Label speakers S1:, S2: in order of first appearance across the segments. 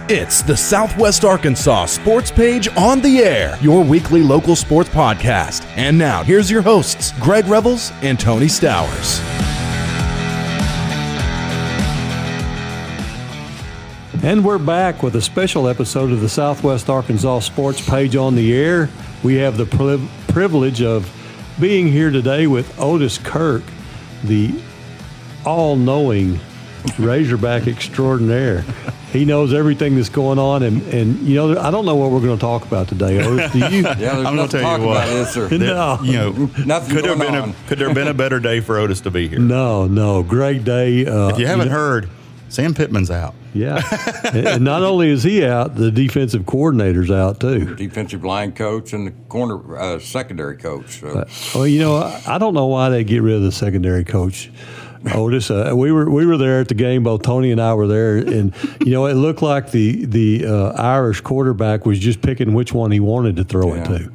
S1: It's the Southwest Arkansas Sports Page on the Air, your weekly local sports podcast. And now, here's your hosts, Greg Revels and Tony Stowers.
S2: And we're back with a special episode of the Southwest Arkansas Sports Page on the Air. We have the privilege of being here today with Otis Kirk, the all-knowing Razorback extraordinaire. He knows everything that's going on, and you know, I don't know what we're going to talk about today. Otis, do you?
S3: Yeah, I'm going to tell you what.
S2: No.
S3: You know,
S4: Nothing could there have been a better day for Otis to be here?
S2: No, great day.
S4: If you haven't heard, Sam Pittman's out.
S2: Yeah, and not only is he out, the defensive coordinator's out too.
S3: Defensive line coach and the corner secondary coach. So.
S2: Well, you know, I don't know why they get rid of the secondary coach. Otis, we were there at the game. Both Tony and I were there, and you know, it looked like the Irish quarterback was just picking which one he wanted to throw it to.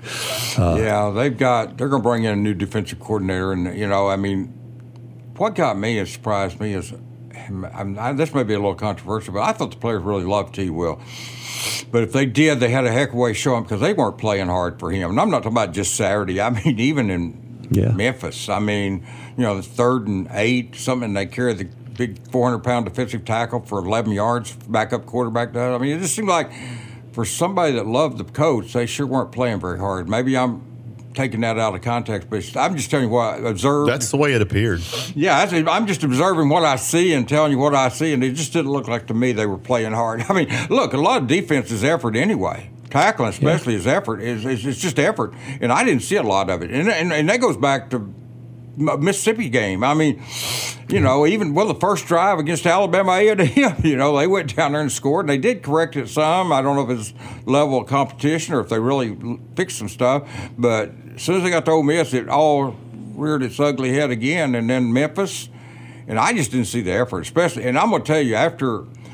S3: They're going to bring in a new defensive coordinator, and you know, I mean, what got me and surprised me is, this may be a little controversial, but I thought the players really loved T. Will. But if they did, they had a heck of a way to show him because they weren't playing hard for him. And I'm not talking about just Saturday. I mean, even in Memphis. I mean, you know, the 3rd and 8, something, they carry the big 400-pound defensive tackle for 11 yards, backup quarterback does. I mean, it just seemed like for somebody that loved the coach, they sure weren't playing very hard. Maybe I'm taking that out of context, but I'm just telling you what I observed.
S4: That's the way it appeared.
S3: Yeah, I'm just observing what I see and telling you what I see, and it just didn't look like to me they were playing hard. I mean, look, a lot of defense is effort anyway. Tackling especially is effort. It's just effort, and I didn't see a lot of it. And that goes back to Mississippi game. I mean, you know, even the first drive against Alabama A&M, you know, they went down there and scored. They did correct it some. I don't know if it's level of competition or if they really fixed some stuff. But as soon as they got to Ole Miss, it all reared its ugly head again. And then Memphis, and I just didn't see the effort, especially. And I'm going to tell you, after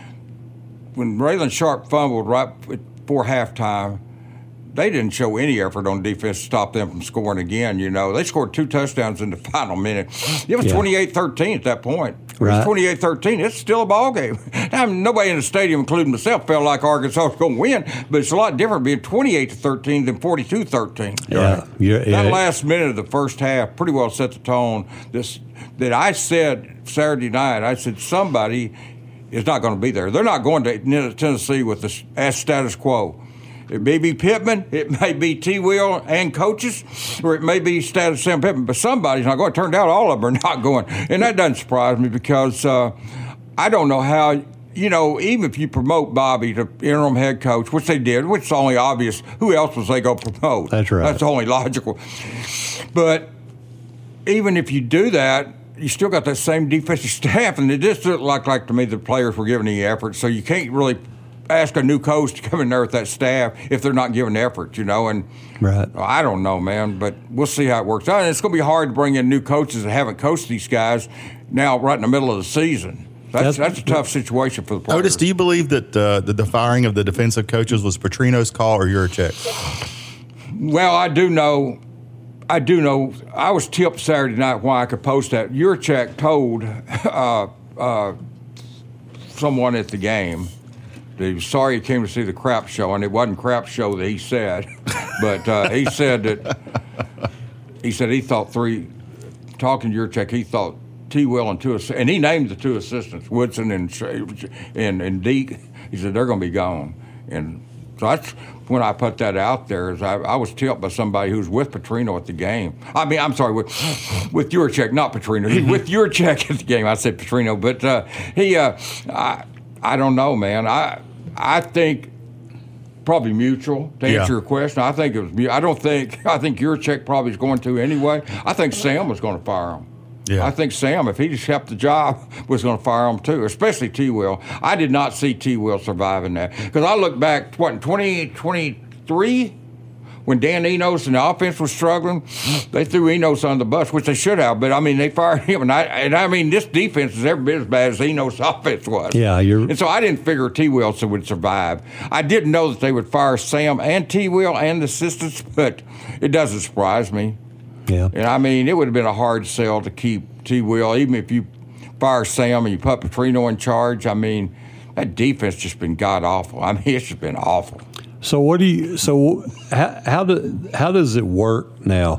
S3: when Raylan Sharp fumbled right before halftime, they didn't show any effort on defense to stop them from scoring again. You know, they scored 2 touchdowns in the final minute. It was 28-13 at that point. It was 28-13. It's still a ball game. I mean, nobody in the stadium, including myself, felt like Arkansas was going to win. But it's a lot different being 28-13 than 42-13. That last minute of the first half pretty well set the tone. That I said Saturday night. I said somebody is not going to be there. They're not going to Tennessee with the status quo. It may be Pittman, it may be T. Will and coaches, or it may be status Sam Pittman, but somebody's not going. It turned out all of them are not going. And that doesn't surprise me because I don't know how, you know, even if you promote Bobby to interim head coach, which they did, which is only obvious, who else was they going to promote?
S2: That's right.
S3: That's only logical. But even if you do that, you still got that same defensive staff, and it just looked like to me the players were giving the effort, so you can't really ask a new coach to come in there with that staff if they're not giving effort, you know. And I don't know, man, but we'll see how it works out. And it's going to be hard to bring in new coaches that haven't coached these guys now right in the middle of the season. That's a tough situation for the players.
S4: Otis, do you believe that the firing of the defensive coaches was Petrino's call or Yurachek's?
S3: Well, I do know. I was tipped Saturday night why I could post that. Yurachek told someone at the game he was sorry he came to see the crap show, and it wasn't crap show that he said, but he said he thought talking to Yurachek, he thought T. Will and 2 assistants, and he named the 2 assistants, Woodson and Deke. He said they're going to be gone, and so that's when I put that out there. Is I was tipped by somebody who was with Petrino at the game. I mean, I'm sorry, with Yurachek, not Petrino. He with Yurachek at the game. I said Petrino, but I don't know, man. I think probably mutual to answer your question. I think it was. I think Yurachek probably is going to anyway. I think Sam was going to fire him. Yeah. I think Sam, if he just kept the job, was going to fire him too, especially T. Will. I did not see T. Will surviving that because I look back, in 2023, when Dan Enos and the offense was struggling, they threw Enos on the bus, which they should have. But I mean, they fired him, and I mean, this defense is every bit as bad as Enos' offense was.
S2: Yeah,
S3: and so I didn't figure T. Wilson would survive. I didn't know that they would fire Sam and T. Will and the assistants, but it doesn't surprise me.
S2: Yeah,
S3: and I mean, it would have been a hard sell to keep T. Will, even if you fire Sam and you put Petrino in charge. I mean, that defense just been god awful. I mean, it's just been awful.
S2: So how does it work now?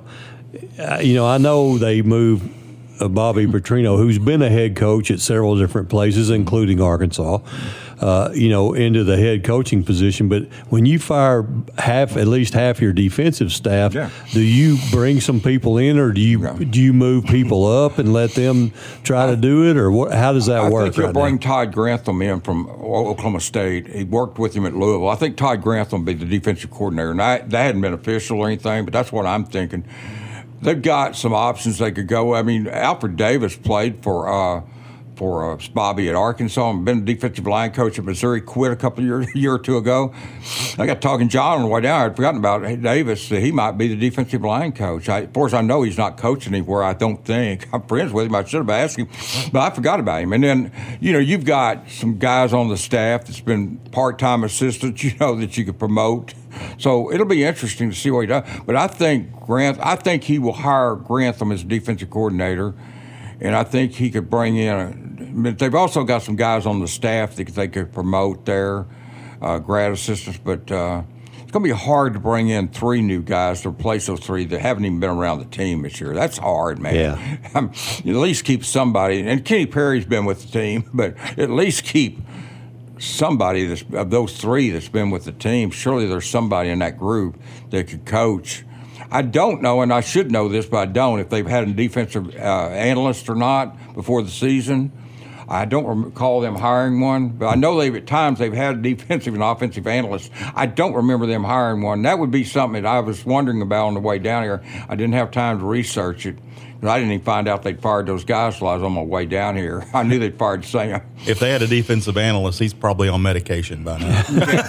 S2: I know they moved Bobby Petrino, who's been a head coach at several different places, including Arkansas, into the head coaching position. But when you fire at least half your defensive staff, do you bring some people in, or do you move people up and let them try to do it, or how does that work?
S3: I think you'll bring Todd Grantham in from Oklahoma State. He worked with him at Louisville. I think Todd Grantham will be the defensive coordinator, and that hadn't been official or anything, but that's what I'm thinking. They've got some options they could go. I mean, Alfred Davis played for Bobby at Arkansas and been a defensive line coach at Missouri, quit a year or two ago. I got talking John on the way down. I'd forgotten about Davis. He might be the defensive line coach. Of course, I know he's not coaching anywhere, I don't think. I'm friends with him. I should have asked him, but I forgot about him. And then, you've got some guys on the staff that's been part-time assistants, that you could promote. So it'll be interesting to see what he does. But I think he will hire Grantham as defensive coordinator, and I think he could bring in they've also got some guys on the staff that they could promote there, grad assistants. But it's going to be hard to bring in 3 new guys to replace those 3 that haven't even been around the team this year. That's hard, man.
S2: Yeah.
S3: At least keep somebody. And Kenny Perry's been with the team, but at least keep somebody of those 3 that's been with the team. Surely there's somebody in that group that could coach. I don't know, and I should know this, but I don't, if they've had a defensive analyst or not before the season. I don't recall them hiring one, but I know at times they've had a defensive and offensive analyst. I don't remember them hiring one. That would be something that I was wondering about on the way down here. I didn't have time to research it. I didn't even find out they'd fired those guys while I was on my way down here. I knew they'd fired Sam.
S4: If they had a defensive analyst, he's probably on medication by now.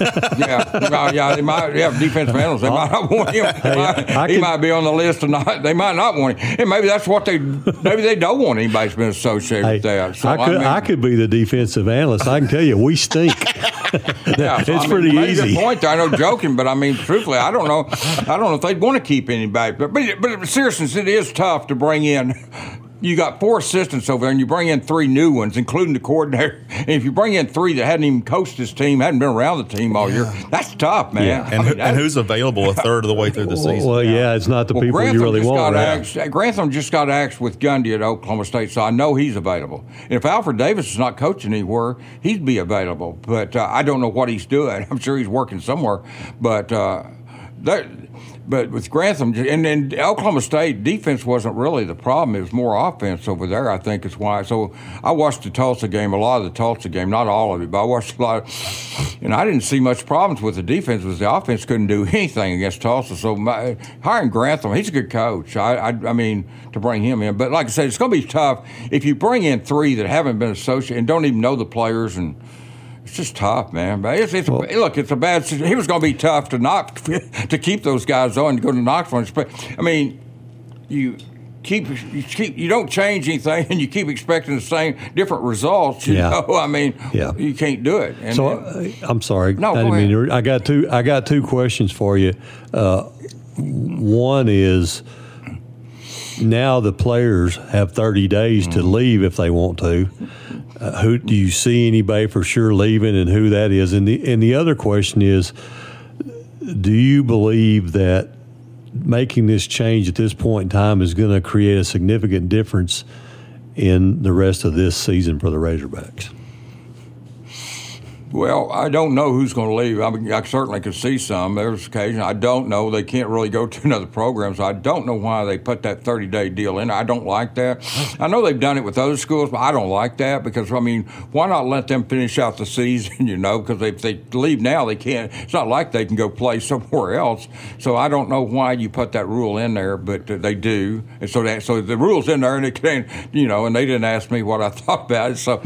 S3: They might have defensive analysts. They might not want him. He might be on the list, or not. They might not want him. And maybe that's what maybe they don't want anybody that's been associated with that. So,
S2: I could be the defensive analyst. I can tell you, we stink. It's pretty easy.
S3: Good point. I know, joking, but I mean, truthfully, I don't know if they'd want to keep anybody. But seriously, it is tough to bring in. You got 4 assistants over there, and you bring in 3 new ones, including the coordinator. And if you bring in 3 that hadn't even coached this team, hadn't been around the team all year, that's tough, man.
S4: Yeah. And who's available a third of the way through the season?
S2: Well, it's not the people you really want.
S3: Grantham just got axed with Gundy at Oklahoma State, so I know he's available. And if Alfred Davis is not coaching anywhere, he'd be available. But I don't know what he's doing. I'm sure he's working somewhere. But But with Grantham, and Oklahoma State defense wasn't really the problem. It was more offense over there, I think is why. So I watched the Tulsa game, a lot of the Tulsa game, not all of it, but I watched a lot. And I didn't see much problems with the defense because the offense couldn't do anything against Tulsa. So hiring Grantham, he's a good coach. I mean, to bring him in. But like I said, it's going to be tough if you bring in 3 that haven't been associated and don't even know the players, and it's just tough, man. But it's a bad situation. It was going to be tough to keep those guys on to go to Knoxville. But I mean, you don't change anything, and you keep expecting the same different results. You know, I mean, you can't do it. And,
S2: I'm sorry.
S3: No, go ahead.
S2: I got 2 questions for you. One is, now the players have 30 days to leave if they want to. Who do you see anybody for sure leaving, and who that is? And the other question is, do you believe that making this change at this point in time is going to create a significant difference in the rest of this season for the Razorbacks?
S3: Well, I don't know who's going to leave. I mean, I certainly could see some. There's occasion. I don't know. They can't really go to another program, so I don't know why they put that 30-day deal in. I don't like that. I know they've done it with other schools, but I don't like that because, I mean, why not let them finish out the season, because if they leave now, they can't. It's not like they can go play somewhere else. So I don't know why you put that rule in there, but they do. And so the rule's in there, and it can, and they didn't ask me what I thought about it. So,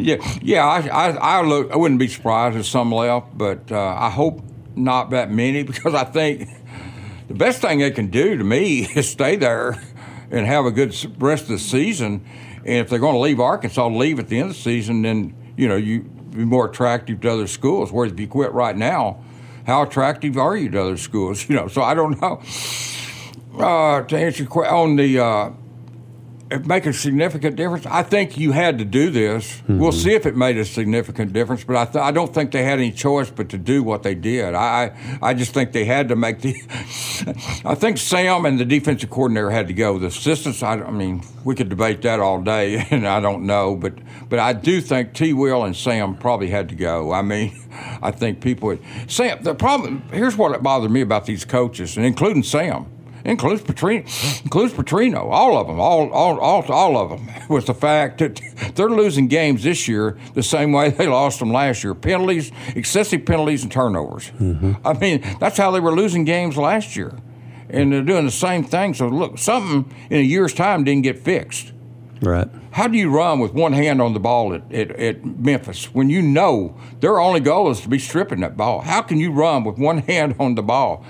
S3: I wouldn't be surprised if some left, but I hope not that many, because I think the best thing they can do to me is stay there and have a good rest of the season. And if they're going to leave Arkansas, leave at the end of the season, then you be more attractive to other schools. Whereas if you quit right now, how attractive are you to other schools? So I don't know. To answer your question on the make a significant difference? I think you had to do this. Mm-hmm. We'll see if it made a significant difference, but I don't think they had any choice but to do what they did. I just think they had to make the – I think Sam and the defensive coordinator had to go. The assistants, I mean, we could debate that all day, and I don't know, but I do think T. Will and Sam probably had to go. I mean, I think people would – Sam, the problem – here's what bothered me about these coaches, and including Sam. Includes Petrino, all of them, all of them, was the fact that they're losing games this year the same way they lost them last year. Penalties, excessive penalties, and turnovers. Mm-hmm. I mean, that's how they were losing games last year. And they're doing the same thing. So, look, something in a year's time didn't get fixed.
S2: Right.
S3: How do you run with one hand on the ball at Memphis when you know their only goal is to be stripping that ball? How can you run with one hand on the ball?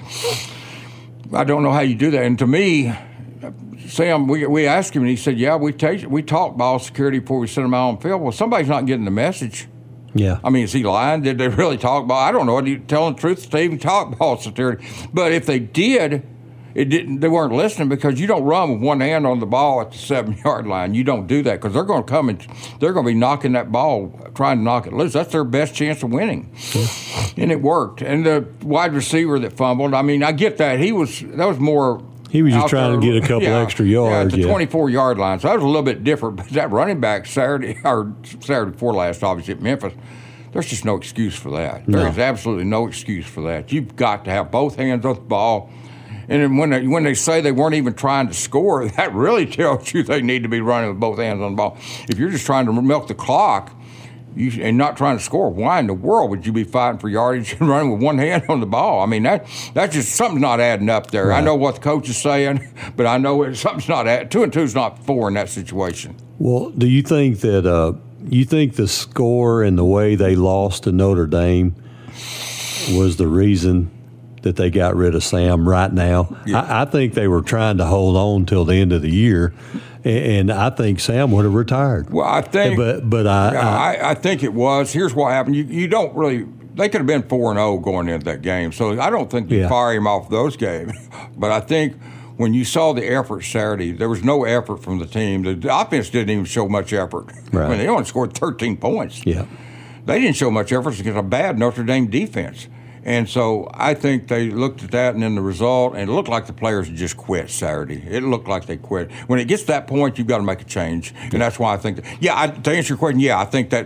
S3: I don't know how you do that. And to me, Sam, we asked him, and he said, yeah, we talked ball security before we sent them out on field. Well, somebody's not getting the message.
S2: Yeah.
S3: I mean, is he lying? Did they really talk ball? I don't know. Are you telling the truth to even talk ball security? But if they did, they weren't listening, because you don't run with one hand on the ball at the 7-yard line. You don't do that, because they're going to come and they're going to be knocking that ball, trying to knock it loose. That's their best chance of winning. Yeah. And it worked. And the wide receiver that fumbled, I mean, I get that. That was more.
S2: He was just trying to get a couple extra yards.
S3: At the 24-yard line. So that was a little bit different. But that running back Saturday before last, obviously, at Memphis, there's just no excuse for that.
S2: No.
S3: There is absolutely no excuse for that. You've got to have both hands on the ball. And then when they say they weren't even trying to score, that really tells you they need to be running with both hands on the ball. If you're just trying to milk the clock and not trying to score, why in the world would you be fighting for yardage and running with one hand on the ball? I mean, that's just something's not adding up there. Right. I know what the coach is saying, but I know something's not adding. 2 and 2 is not 4 in that situation.
S2: Well, do you think that you think the score and the way they lost to Notre Dame was the reason that they got rid of Sam right now? Yeah. I think they were trying to hold on till the end of the year, and I think Sam would have retired.
S3: Well, I think,
S2: but
S3: I think it was. Here's what happened: you don't really. They could have been 4-0 going into that game, so I don't think you fire him off those games. But I think when you saw the effort Saturday, there was no effort from the team. The offense didn't even show much effort.
S2: Right.
S3: I mean, they only scored 13 points.
S2: Yeah,
S3: they didn't show much effort against a bad Notre Dame defense. And so I think they looked at that and then the result, and it looked like the players just quit Saturday. It looked like they quit. When it gets to that point, you've got to make a change. And that's why I think to answer your question, I think that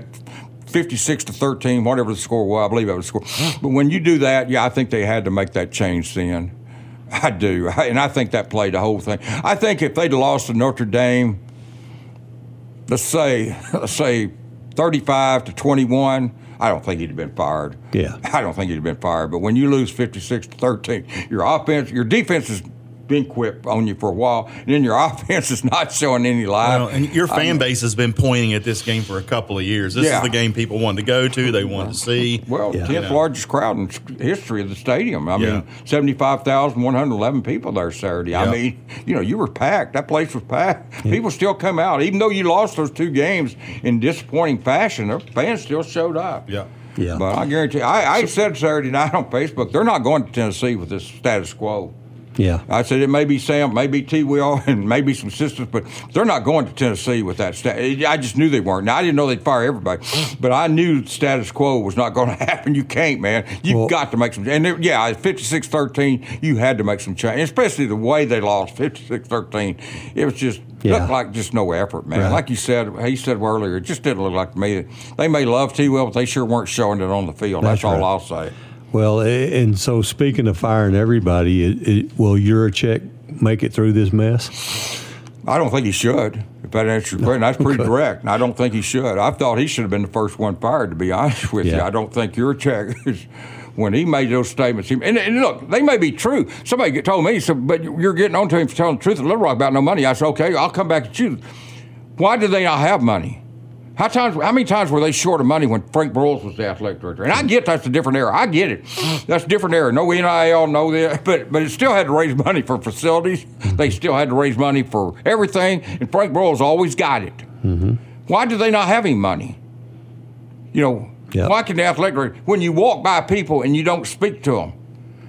S3: 56-13, whatever the score was, I believe that was the score. But when you do that, I think they had to make that change then. I do. And I think that played the whole thing. I think if they'd lost to Notre Dame, let's say 35-21, I don't think he'd have been fired.
S2: Yeah.
S3: I don't think he'd have been fired. But when you lose 56-13, your defense is been quit on you for a while, and then your offense is not showing any life.
S4: Well, and your fan base has been pointing at this game for a couple of years. This is the game people wanted to go to, they wanted to see.
S3: Well, 10th largest crowd in history of the stadium. I mean, 75,111 people there Saturday. I mean, you were packed. That place was packed. Yeah. People still come out. Even though you lost those 2 games in disappointing fashion, their fans still showed up.
S4: Yeah.
S2: Yeah.
S3: But I guarantee I said Saturday night on Facebook, they're not going to Tennessee with this status quo.
S2: Yeah,
S3: I said it may be Sam, maybe T. Will, and maybe some assistants, but they're not going to Tennessee with that status. I just knew they weren't. Now, I didn't know they'd fire everybody, but I knew status quo was not going to happen. You can't, man. You've got to make some. And 56-13, you had to make some change, especially the way they lost 56-13. It was just looked like just no effort, man.
S2: Right.
S3: Like he said earlier, it just didn't look like to me. They may love T. Will, but they sure weren't showing it on the field. That's all I'll say.
S2: Well, and so speaking of firing everybody, will Yurachek make it through this mess?
S3: I don't think he should. If that answers your question, that's pretty direct. I don't think he should. I thought he should have been the first one fired, to be honest with you. I don't think Yurachek is. When he made those statements, and look, they may be true. Somebody told me, but you're getting on to him for telling the truth at Little Rock about no money. I said, okay, I'll come back at you. Why do they not have money? How many times were they short of money when Frank Broyles was the athletic director? And I get that's a different era. I get it. That's a different era. No NIL, no that. But it still had to raise money for facilities. They still had to raise money for everything. And Frank Broyles always got it.
S2: Mm-hmm.
S3: Why do they not have any money? Why can the athletic director, when you walk by people and you don't speak to them,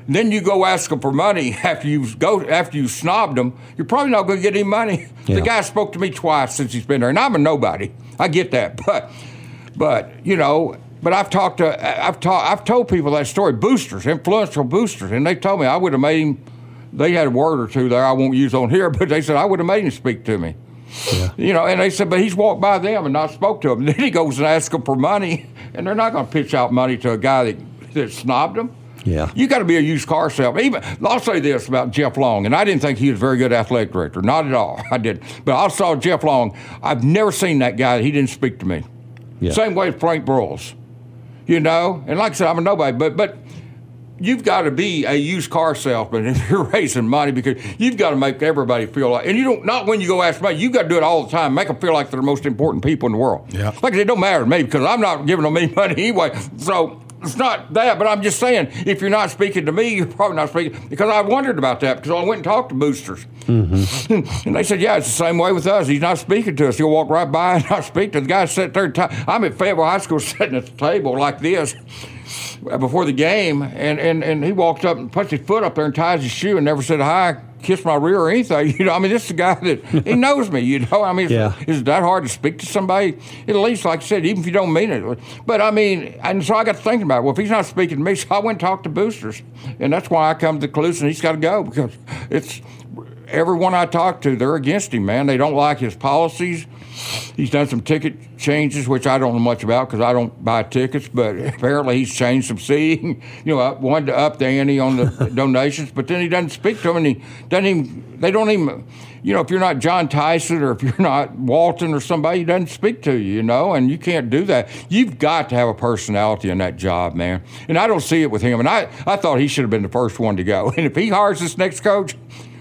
S3: then you go ask them for money after you snobbed them. You're probably not going to get any money. Yeah. The guy spoke to me twice since he's been there, and I'm a nobody. I get that, but you know. But I've told people that story. Boosters, influential boosters, and they told me I would have made him. They had a word or two there I won't use on here, but they said I would have made him speak to me. Yeah. You know, and they said, but he's walked by them and not spoke to them. And then he goes and asks them for money, and they're not going to pitch out money to a guy that snobbed them.
S2: Yeah.
S3: You got to be a used car salesman. Even I'll say this about Jeff Long, and I didn't think he was a very good athletic director. Not at all. I didn't. But I saw Jeff Long. I've never seen that guy. He didn't speak to me. Yeah. Same way with Frank Broyles. You know, and like I said, I'm a nobody, but you've got to be a used car salesman if you're raising money, because you've got to make everybody feel like, and you don't, not when you go ask money, you've got to do it all the time, make them feel like they're the most important people in the world.
S4: Yeah.
S3: Like I said, it don't matter to me because I'm not giving them any money anyway. So it's not that, but I'm just saying, if you're not speaking to me, you're probably not speaking, because I wondered about that because I went and talked to boosters. Mm-hmm. And they said, yeah, it's the same way with us. He's not speaking to us. He'll walk right by and not speak to the guy sitting there. I'm at Fayetteville High School sitting at the table like this before the game, and he walks up and puts his foot up there and ties his shoe and never said hi, kissed my rear or anything. You know, I mean, this is a guy that he knows me. You know, I mean, is it that hard to speak to somebody? At least, like I said, even if you don't mean it. But I mean, and so I got to thinking about it. Well, if he's not speaking to me, so I went and talked to boosters, and that's why I come to the conclusion he's got to go, because it's everyone I talk to, they're against him, man. They don't like his policies. He's done some ticket changes, which I don't know much about because I don't buy tickets, but apparently he's changed some seating, you know, wanted to up the ante on the donations, but then he doesn't speak to them, and they don't even, you know, if you're not John Tyson or if you're not Walton or somebody, he doesn't speak to you, you know, and you can't do that. You've got to have a personality in that job, man, and I don't see it with him, and I thought he should have been the first one to go, and if he hires this next coach,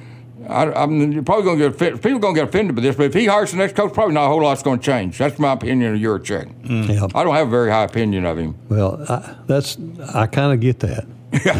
S3: I'm probably going to get offended. People are going to get offended by this, but if he hires the next coach, probably not a whole lot's going to change. That's my opinion of Yurachek. Yep. I don't have a very high opinion of him.
S2: Well, I kind of get that.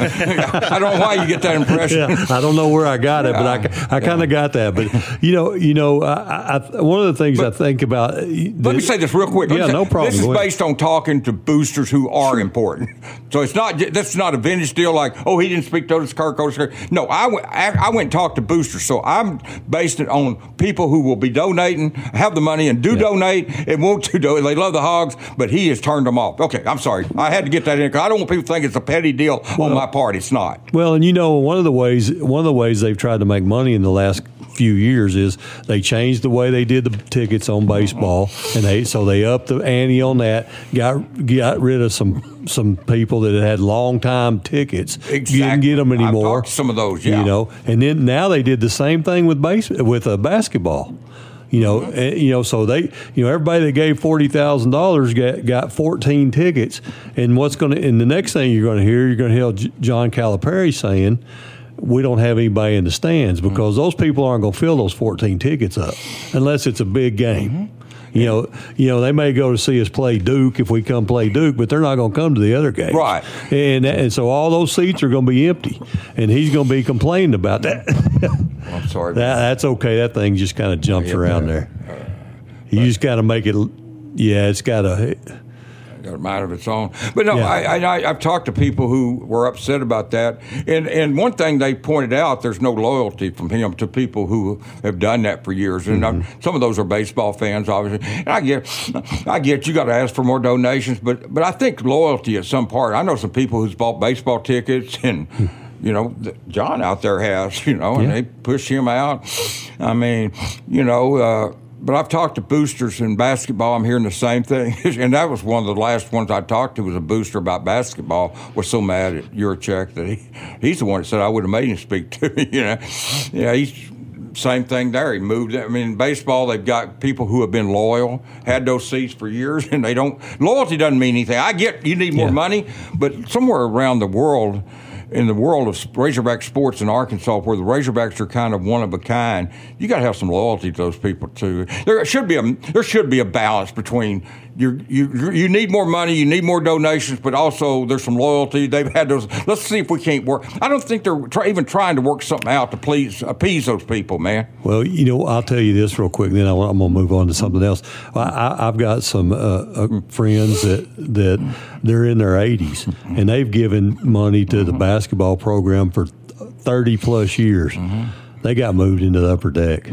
S3: I don't know why you get that impression.
S2: Yeah, I don't know where I got it, but I kind of got that. But one of the things I think about.
S3: Let me say this real quick.
S2: No problem.
S3: This is based on talking to boosters who are important. So it's not. That's not a vintage deal. Like, oh, he didn't speak to Otis Kirk. No, I went and talked to boosters. So I'm based it on people who will be donating, have the money, and donate, and want to do it. They love the Hogs, but he has turned them off. Okay, I'm sorry. I had to get that in because I don't want people to think it's a petty deal. On my part, it's not.
S2: Well, and you know, one of the ways they've tried to make money in the last few years is they changed the way they did the tickets on baseball, and they upped the ante on that. Got rid of some people that had long time tickets.
S3: Exactly.
S2: Didn't get them anymore.
S3: I've talked to some of those, yeah.
S2: You know, and then now they did the same thing with basketball. You know, so they, everybody that gave $40,000 got 14 tickets, and the next thing you're going to hear John Calipari saying, we don't have anybody in the stands because those people aren't going to fill those 14 tickets up unless it's a big game. Mm-hmm. You know, they may go to see us play Duke if we come play Duke, but they're not going to come to the other games.
S3: Right.
S2: And so all those seats are going to be empty, and he's going to be complaining about that.
S3: I'm sorry.
S2: That's okay. That thing just kind of jumps around there. You just got to make it. Yeah, it's got a
S3: mind of its own. But no, I've talked to people who were upset about that, and one thing they pointed out, there's no loyalty from him to people who have done that for years, and some of those are baseball fans, obviously. And I get you got to ask for more donations, but I think loyalty at some part. I know some people who's bought baseball tickets and. You know, John out there has, and they push him out. I mean, but I've talked to boosters in basketball. I'm hearing the same thing. And that was one of the last ones I talked to was a booster about basketball. Was so mad at Yurachek that he's the one that said I would have made him speak to me, Yeah, he's same thing there. He moved. I mean, in baseball, they've got people who have been loyal, had those seats for years, and they don't. Loyalty doesn't mean anything. I get you need more money, but somewhere around the world, in the world of Razorback sports in Arkansas, where the Razorbacks are kind of one of a kind, you got to have some loyalty to those people too. There should be a balance between you need more money, you need more donations, but also there's some loyalty. They've had those. Let's see if we can't work. I don't think they're even trying to work something out to appease those people, man.
S2: Well, I'll tell you this real quick, then I'm going to move on to something else. I've got some friends that they're in their 80s, and they've given money to the basketball program for 30-plus years. They got moved into the upper deck,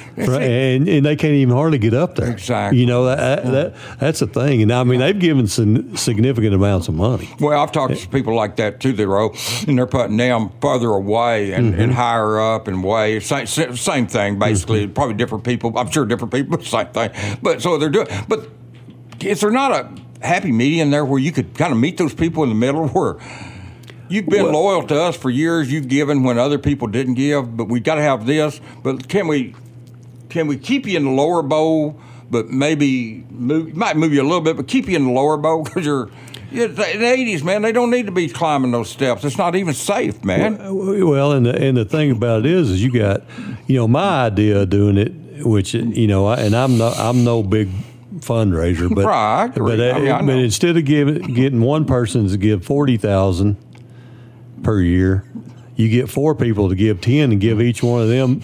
S2: and they can't even hardly get up there.
S3: Exactly.
S2: You know, that's a thing. And I mean, they've given some significant amounts of money.
S3: Well, I've talked to people like that too, and they're putting them further away and higher up and way. Same thing, basically. Probably different people. I'm sure different people, same thing. But so they're doing. But is there not a happy medium there where you could kind of meet those people in the middle where you've been loyal to us for years. You've given when other people didn't give, but we got to have this. But can we keep you in the lower bowl, but maybe might move you a little bit, but keep you in the lower bowl because you're in the 80s, man. They don't need to be climbing those steps. It's not even safe, man.
S2: Well, and the thing about it is you got, my idea of doing it, which and I'm no big fundraiser, but
S3: right, I agree.
S2: But instead of getting one person to give $40,000 per year, you get 4 people to give 10 and give each one of them,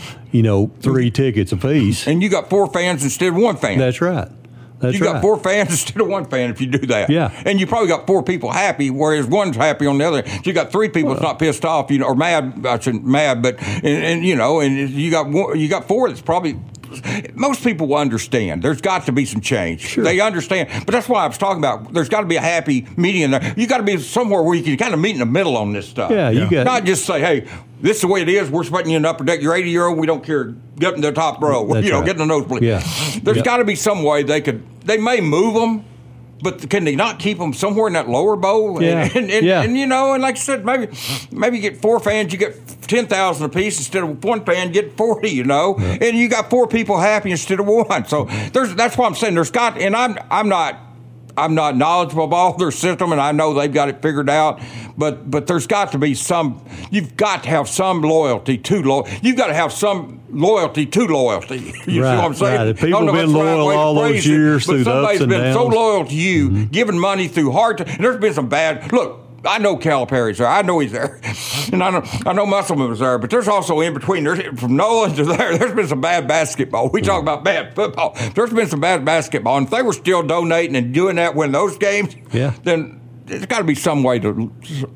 S2: 3 tickets apiece.
S3: And you got 4 fans instead of 1 fan.
S2: That's right.
S3: You got 4 fans instead of 1 fan if you do that.
S2: Yeah.
S3: And you probably got 4 people happy, whereas one's happy on the other. So you got 3 people that's not pissed off, or mad. I shouldn't mad, but and you got 4 that's probably. Most people will understand. There's got to be some change.
S2: Sure.
S3: They understand. But that's why I was talking about there's got to be a happy medium there. You got to be somewhere where you can kind of meet in the middle on this stuff.
S2: Yeah, you got
S3: not just say, hey, this is the way it is. We're putting you in the upper deck. You're 80-year-old. We don't care. Get in the top row.
S2: That's right.
S3: Get in the nosebleed.
S2: Yeah.
S3: There's got to be some way they may move them. But can they not keep them somewhere in that lower bowl?
S2: Yeah.
S3: And like I said, maybe get 4 fans, you get 10,000 apiece instead of 1 fan, get 40.
S2: Yeah.
S3: And you got 4 people happy instead of 1. So that's what I'm saying. There's got, and I'm not knowledgeable of all their system, and I know they've got it figured out. But there's got to be some. You've got to have some loyalty to loyalty. You've got to have some loyalty to loyalty. You see what I'm saying?
S2: Right. People have been loyal all those years through the ups and downs. But somebody's been so loyal to you, giving money through hard. And there's been some bad. Look, I know Calipari's there. I know he's there, and I know Musselman was there. But there's also in between. From Nolan to there. There's been some bad basketball. We talk about bad football. There's been some bad basketball, and if they were still donating and doing that, win those games, then there's got to be some way to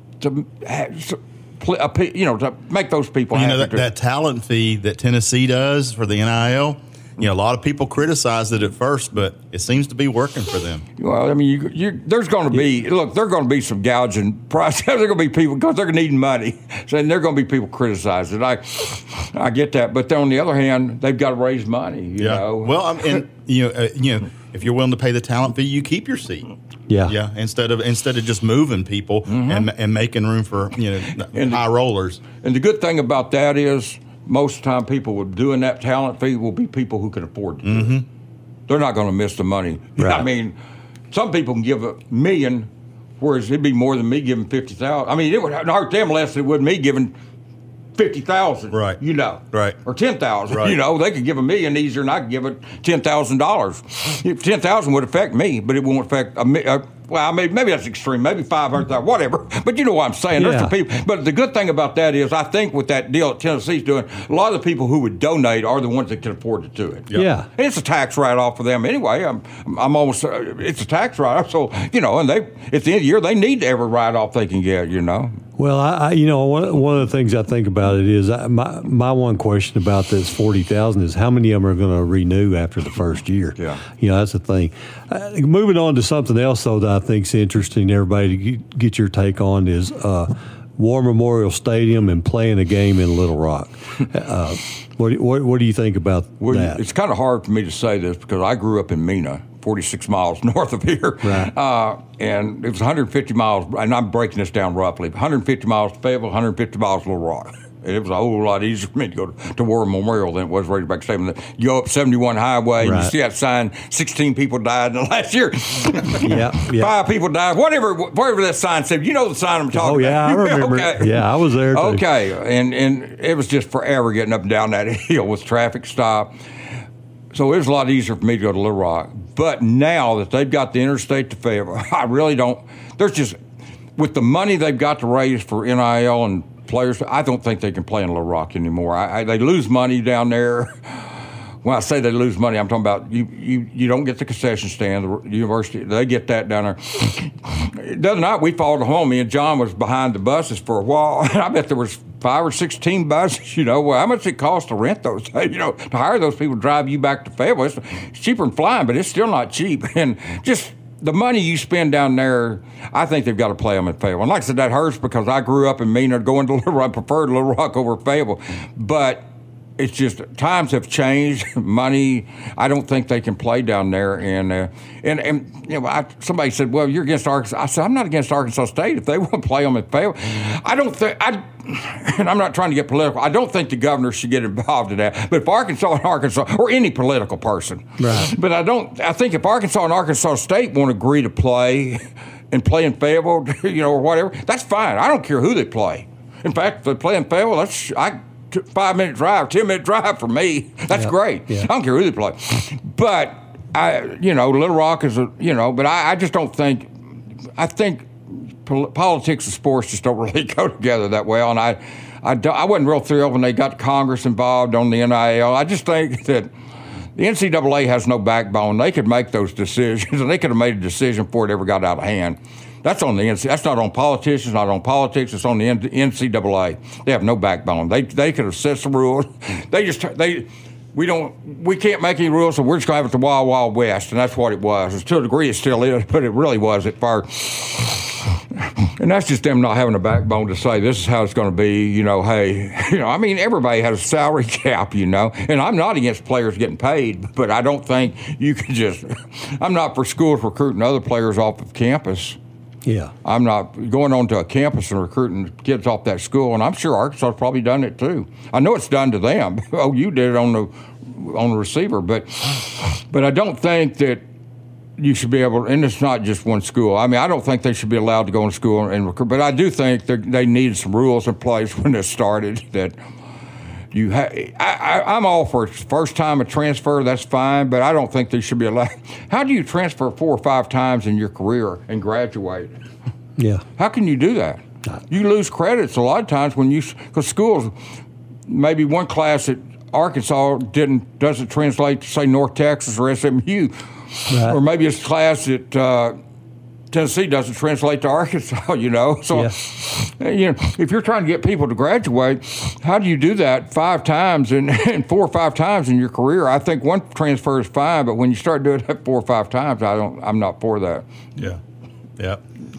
S2: make those people happy.
S4: That talent fee that Tennessee does for the NIL. A lot of people criticized it at first, but it seems to be working for them.
S3: Well, I mean, there's going to be there are going to be some gouging prices. There are going to be people because they're needing money, so there are going to be people criticizing it. I get that, but then on the other hand, they've got to raise money. You know.
S4: Well, if you're willing to pay the talent fee, you keep your seat. Yeah. Instead of just moving people and making room for high rollers.
S3: And the good thing about that is, most of the time, people who are doing that talent fee will be people who can afford to do it. They're not going to miss the money.
S2: Right.
S3: I mean, some people can give $1 million, whereas it'd be more than me giving $50,000. I mean, it would hurt them less than it would me giving $50,000.
S4: Right. Right.
S3: Or $10,000.
S4: Right.
S3: They could give $1 million easier than I could give it $10,000. $10,000 would affect me, but it won't affect maybe that's extreme. Maybe 500,000, whatever. But you know what I'm saying. There's some people. But the good thing about that is, I think with that deal that Tennessee's doing, a lot of the people who would donate are the ones that can afford to do it.
S2: Yeah.
S3: And it's a tax write-off for them anyway. I'm almost. It's a tax write-off. So and they at the end of the year they need every write-off they can get.
S2: Well, one of the things I think about it is my one question about this 40,000 is how many of them are going to renew after the first year.
S3: Yeah.
S2: That's the thing. Moving on to something else though that I think's interesting, everybody to get your take on is War Memorial Stadium and playing a game in Little Rock. What do you think about that?
S3: It's kind of hard for me to say this because I grew up in Mena, 46 miles north of here.
S2: Right.
S3: And it was 150 miles, and I'm breaking this down roughly, 150 miles to Fayetteville, 150 miles to Little Rock. And it was a whole lot easier for me to go to War Memorial than it was Razorback Stadium. You go up 71 Highway, and you see that sign, 16 people died in the last year.
S2: Yeah.
S3: 5 people died. Whatever that sign said. You know the sign I'm talking about.
S2: Oh, yeah, I remember.
S3: Okay.
S2: Yeah, I was there, too.
S3: Okay, and it was just forever getting up and down that hill with traffic stop. So it was a lot easier for me to go to Little Rock. But now that they've got the interstate to Fayetteville, I really don't. There's just, with the money they've got to raise for NIL and players, I don't think they can play in Little Rock anymore. They lose money down there. when I say they lose money, I'm talking about you don't get the concession stand. The university, they get that down there. The other night we followed home. Me and John was behind the buses for a while, and I bet there was 5 or 16 buses. Well, how much it costs to rent those? To hire those people to drive you back to Fayetteville. It's cheaper than flying, but it's still not cheap. And just the money you spend down there, I think they've got to play them at Fayetteville. And like I said, that hurts because I grew up in Mena, going to Little Rock, preferred Little Rock over Fayetteville, but it's just times have changed. Money, I don't think they can play down there. And somebody said, "Well, you're against Arkansas." I said, "I'm not against Arkansas State. If they want to play them at Fayetteville, I don't think and I'm not trying to get political. I don't think the governor should get involved in that. But if Arkansas or any political person,
S2: right.
S3: But I think if Arkansas and Arkansas State want to agree to play and play in Fayetteville, or whatever, that's fine. I don't care who they play. In fact, if they play in Fayetteville, 5-minute drive, 10-minute drive for me. That's great.
S2: Yeah.
S3: I don't care who they play. But Little Rock is but I just don't think. I think politics and sports just don't really go together that well. And I wasn't real thrilled when they got Congress involved on the NIL. I just think that the NCAA has no backbone. They could make those decisions, and they could have made a decision before it ever got out of hand. That's on the NCAA. That's not on politicians, not on politics. It's on the NCAA. They have no backbone. They could have set some rules. We can't make any rules, so we're just going to have it the Wild Wild West, and that's what it was. To a degree, it still is, but it really was at first. And that's just them not having a backbone to say this is how it's going to be. Everybody has a salary cap, and I'm not against players getting paid, but I don't think you can just. I'm not for schools recruiting other players off of campus.
S2: Yeah.
S3: I'm not going onto a campus and recruiting kids off that school, and I'm sure Arkansas's probably done it too. I know it's done to them. Oh, you did it on the receiver, but I don't think that you should be able, and it's not just one school. I don't think they should be allowed to go in school and recruit, but I do think they needed some rules in place when this started that I'm all for first time a transfer, that's fine, but I don't think they should be allowed. How do you transfer 4 or 5 times in your career and graduate?
S2: Yeah.
S3: How can you do that? You lose credits a lot of times because schools, maybe one class at Arkansas doesn't translate to, say, North Texas or SMU. Right. Or maybe it's a class at Tennessee doesn't translate to Arkansas, So, if you're trying to get people to graduate, how do you do that 5 times and 4 or 5 times in your career? I think one transfer is fine, but when you start doing that 4 or 5 times, I'm not for that.
S4: Yeah. Yeah.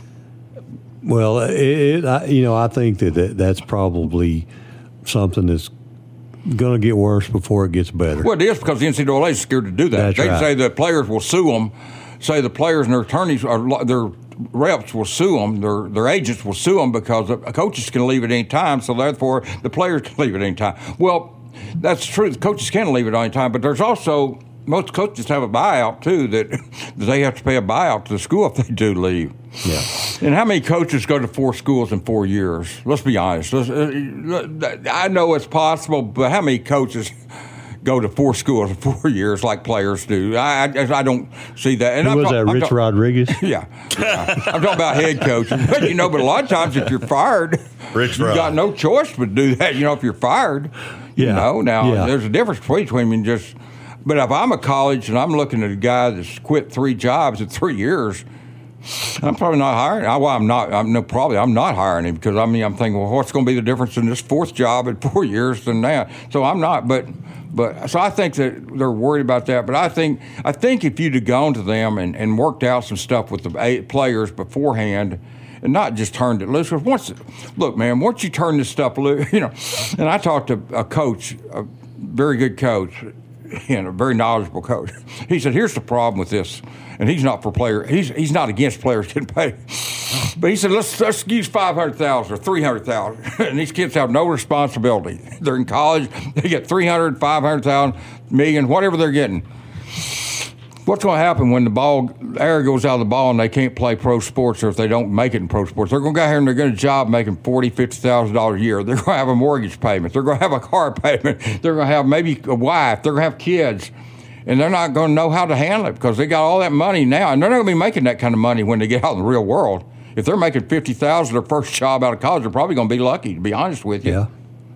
S2: Well, I think that's probably something that's going to get worse before it gets better.
S3: Well, it is because the NCAA is scared to do that. They say the players will sue them. Say the players and their attorneys or their reps will sue them. Their agents will sue them because the coaches can leave at any time. So therefore, the players can leave at any time. Well, that's true. The coaches can leave at any time, but there's also most coaches have a buyout too. That they have to pay a buyout to the school if they do leave.
S2: Yeah.
S3: And how many coaches go to 4 schools in 4 years? Let's be honest. I know it's possible, but how many coaches go to 4 schools in 4 years like players do? I don't see that. And
S2: Who was that, Rich Rodriguez?
S3: Yeah. I'm talking about head coaching. But a lot of times if you're fired,
S4: Rich
S3: you got no choice but do that. If you're fired, there's a difference between just. But if I'm a college and I'm looking at a guy that's quit 3 jobs in 3 years, I'm probably not hiring. I'm not hiring him because I'm thinking, well, what's going to be the difference in this 4th job in 4 years than that? So I'm not. But so I think that they're worried about that. But I think if you'd have gone to them and worked out some stuff with the players beforehand, and not just turned it loose. Because once you turn this stuff loose, And I talked to a coach, a very good coach, and a very knowledgeable coach. He said, "Here's the problem with this." And he's not for players. He's not against players getting paid. But he said, let's use $500,000 or $300,000. And these kids have no responsibility. They're in college. They get $300,000, $500,000, $1,000,000, whatever they're getting. What's going to happen when the air goes out of the ball and they can't play pro sports, or if they don't make it in pro sports? They're going to go out here and they're going to job making $40,000, $50,000 a year. They're going to have a mortgage payment. They're going to have a car payment. They're going to have maybe a wife. They're going to have kids. And they're not going to know how to handle it because they got all that money now. And they're not going to be making that kind of money when they get out in the real world. If they're making $50,000 their first job out of college, they're probably going to be lucky, to be honest with you.
S2: Yeah.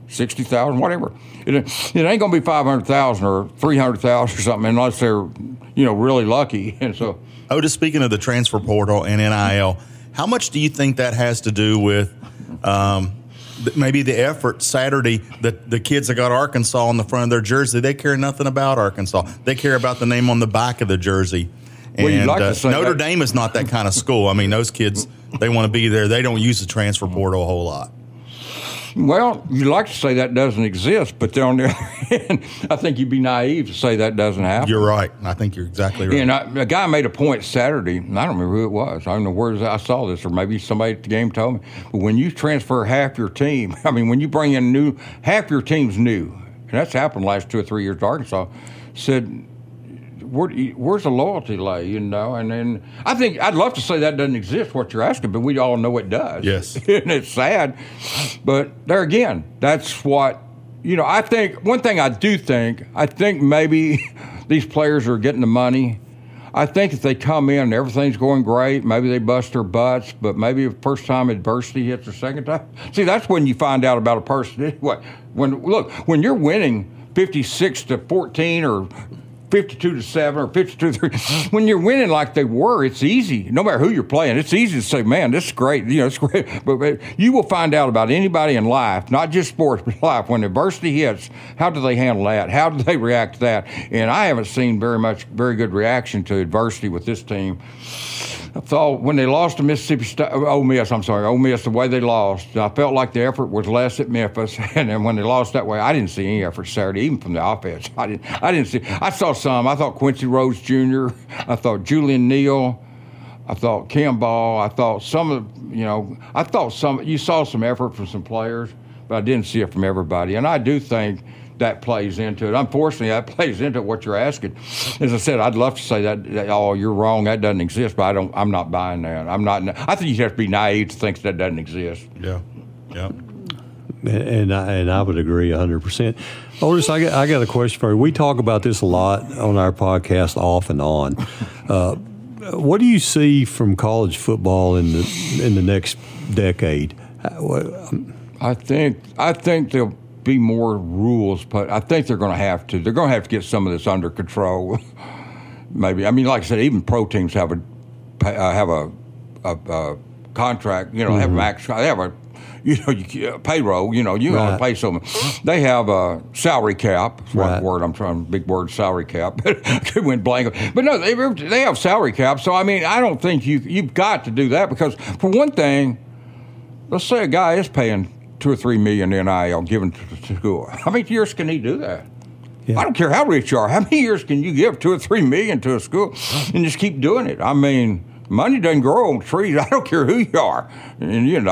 S3: 60,000, whatever. It ain't going to be 500,000 or 300,000 or something unless they're, really lucky. And so,
S4: Otis, speaking of the transfer portal and NIL, how much do you think that has to do with maybe the effort Saturday that the kids that got Arkansas on the front of their jersey? They care nothing about Arkansas. They care about the name on the back of the jersey.
S3: Well,
S4: and
S3: like to say
S4: Notre Dame is not that kind of school. I mean, those kids, they want to be there. They don't use the transfer portal a whole lot.
S3: Well, you like to say that doesn't exist, but on the other hand, I think you'd be naive to say that doesn't happen.
S4: You're right. I think you're exactly right.
S3: And a guy made a point Saturday, and I don't remember who it was. I don't know where I saw this, or maybe somebody at the game told me. But when you transfer half your team, when you bring in half your team's new, and that's happened the last 2 or 3 years to Arkansas, said, where's the loyalty lay, And then I think I'd love to say that doesn't exist, what you're asking, but we all know it does.
S4: Yes.
S3: And it's sad. But there again, that's what, I think, one thing I think maybe these players are getting the money. I think if they come in and everything's going great, maybe they bust their butts, but maybe the first time adversity hits the second time. See, that's when you find out about a person. Anyway, when you're winning 56-14 or 52-7 or 52-3. When you're winning like they were, it's easy. No matter who you're playing, it's easy to say, "Man, this is great." It's great. But you will find out about anybody in life, not just sports, but life. When adversity hits, how do they handle that? How do they react to that? And I haven't seen very good reaction to adversity with this team. I thought when they lost to Ole Miss, the way they lost, I felt like the effort was less at Memphis. And then when they lost that way, I didn't see any effort Saturday, even from the offense. I didn't see. I saw some. I thought Quincy Rhodes Jr., I thought Julian Neal, I thought Cam Ball, I thought you saw some effort from some players, but I didn't see it from everybody. And I do think that plays into it. Unfortunately, that plays into what you're asking. As I said, I'd love to say that you're wrong, that doesn't exist, but I'm not buying that. I think you have to be naive to think that doesn't exist.
S4: Yeah.
S2: And I would agree 100%. Otis, I got a question for you. We talk about this a lot on our podcast off and on. What do you see from college football in the next decade?
S3: I think there'll be more rules, but I think they're going to have to. They're going to have to get some of this under control. Maybe. Like I said, even pro teams have a contract. Have max. They have a payroll. You ought to pay someone. They have a salary cap. That's what word I'm trying. Big word, salary cap. It went blank. But no, they have salary cap. So I don't think you've got to do that, because for one thing, let's say a guy is paying $2 or $3 million NIL given to school. How many years can he do that? Yeah. I don't care how rich you are. How many years can you give $2 or $3 million to a school and just keep doing it? Money doesn't grow on trees. I don't care who you are. And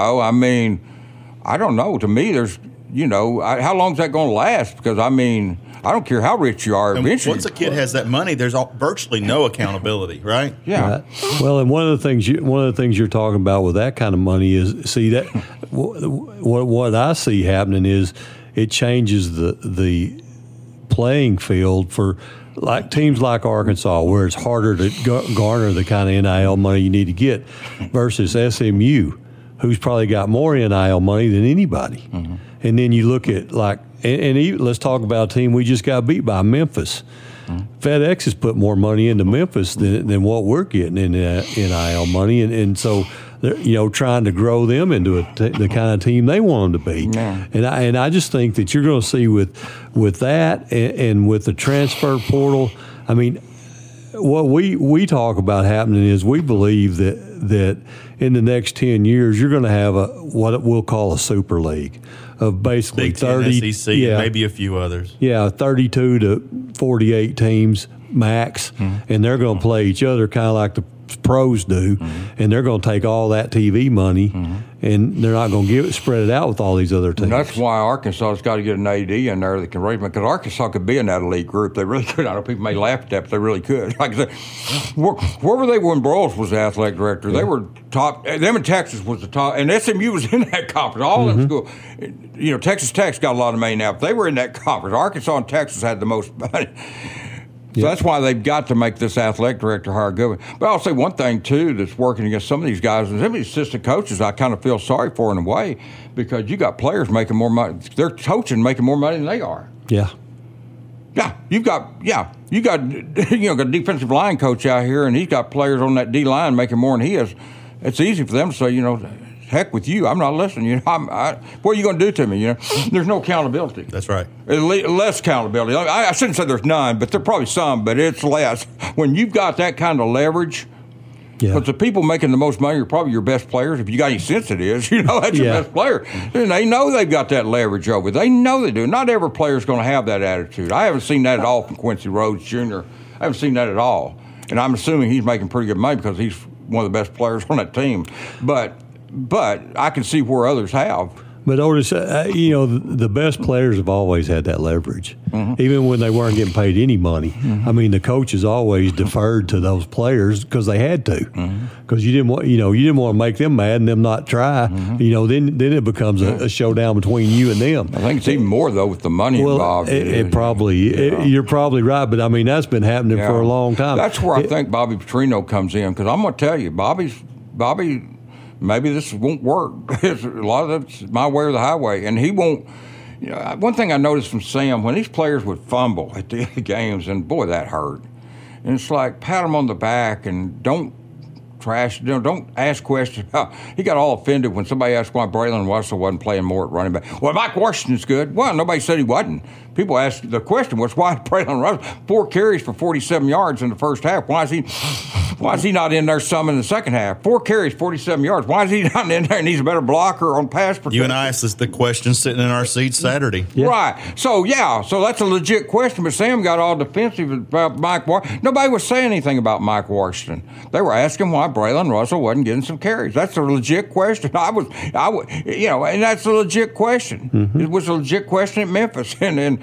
S3: I don't know. To me, there's how long is that going to last? Because I don't care how rich you are. Eventually,
S4: once a kid has that money, there's virtually no accountability, right?
S3: Yeah.
S2: Well, and one of the things you're talking about with that kind of money is, see, that what I see happening is it changes the playing field for like teams like Arkansas, where it's harder to garner the kind of NIL money you need to get, versus SMU, who's probably got more NIL money than anybody. Mm-hmm. And then you look at let's talk about a team we just got beat by, Memphis. Mm-hmm. FedEx has put more money into Memphis than what we're getting in NIL money, and so they're trying to grow them into the kind of team they want them to be. Yeah. And I just think that you're going to see with that and with the transfer portal. What we talk about happening is we believe that in the next 10 years you're going to have what we'll call a super league of basically
S4: Big 30, SEC, and maybe a few others.
S2: Yeah, 32 to 48 teams max, and they're going to play each other kind of like the pros do, and they're going to take all that TV money, and they're not going to spread it out with all these other teams.
S3: And that's why Arkansas's got to get an AD in there that can raise money, because Arkansas could be in that elite group. They really could. I know people may laugh at that, but they really could. Like I said, where were they when Broyles was the athletic director? Yeah. They were top. Them and Texas was the top, and SMU was in that conference. All them schools. Texas Tech's got a lot of money now, but they were in that conference. Arkansas and Texas had the most money. So that's why they've got to make this athletic director hire good. But I'll say one thing, too, that's working against some of these guys. And some of these assistant coaches I kind of feel sorry for in a way, because you got players making more money. They're coaching making more money than they are.
S2: Yeah.
S3: Yeah, you got a defensive line coach out here, and he's got players on that D line making more than he is. It's easy for them to say, heck with you, I'm not listening. What are you going to do to me? There's no accountability.
S4: That's right.
S3: Less accountability. I shouldn't say there's none, but there's probably some, but it's less. When you've got that kind of leverage, because the people making the most money are probably your best players. If you got any sense, it is. That's your best player. And they know they've got that leverage over. They know they do. Not every player is going to have that attitude. I haven't seen that at all from Quincy Rhodes Jr. I haven't seen that at all. And I'm assuming he's making pretty good money because he's one of the best players on that team. But I can see where others have.
S2: But Otis, the best players have always had that leverage, even when they weren't getting paid any money. I mean, the coaches always deferred to those players because they had to, because you didn't want to make them mad and them not try. Then it becomes a showdown between you and them.
S3: I think it's even more though with the money involved.
S2: It probably you're probably right, but I mean that's been happening for a long time.
S3: That's where I think Bobby Petrino comes in, because I'm going to tell you, Bobby. Maybe this won't work. A lot of it's my way or the highway. And he won't. One thing I noticed from Sam, when these players would fumble at the end of the games, and boy, that hurt. And it's like, pat them on the back and don't trash, don't ask questions. He got all offended when somebody asked why Braylon Russell wasn't playing more at running back. Well, Mike Washington's good. Well, nobody said he wasn't. People asked, the question was, why Braylon Russell, 4 carries for 47 yards in the first half? Why is he not in there some in the second half? 4 carries, 47 yards. Why is he not in there and he's a better blocker on pass protection?
S4: You and I asked us the question sitting in our seats Saturday.
S3: Yeah. Right. So that's a legit question. But Sam got all defensive about Mike Washington. Nobody was saying anything about Mike Washington. They were asking why Braylon Russell wasn't getting some carries. That's a legit question. I would, and that's a legit question. It was a legit question at Memphis, and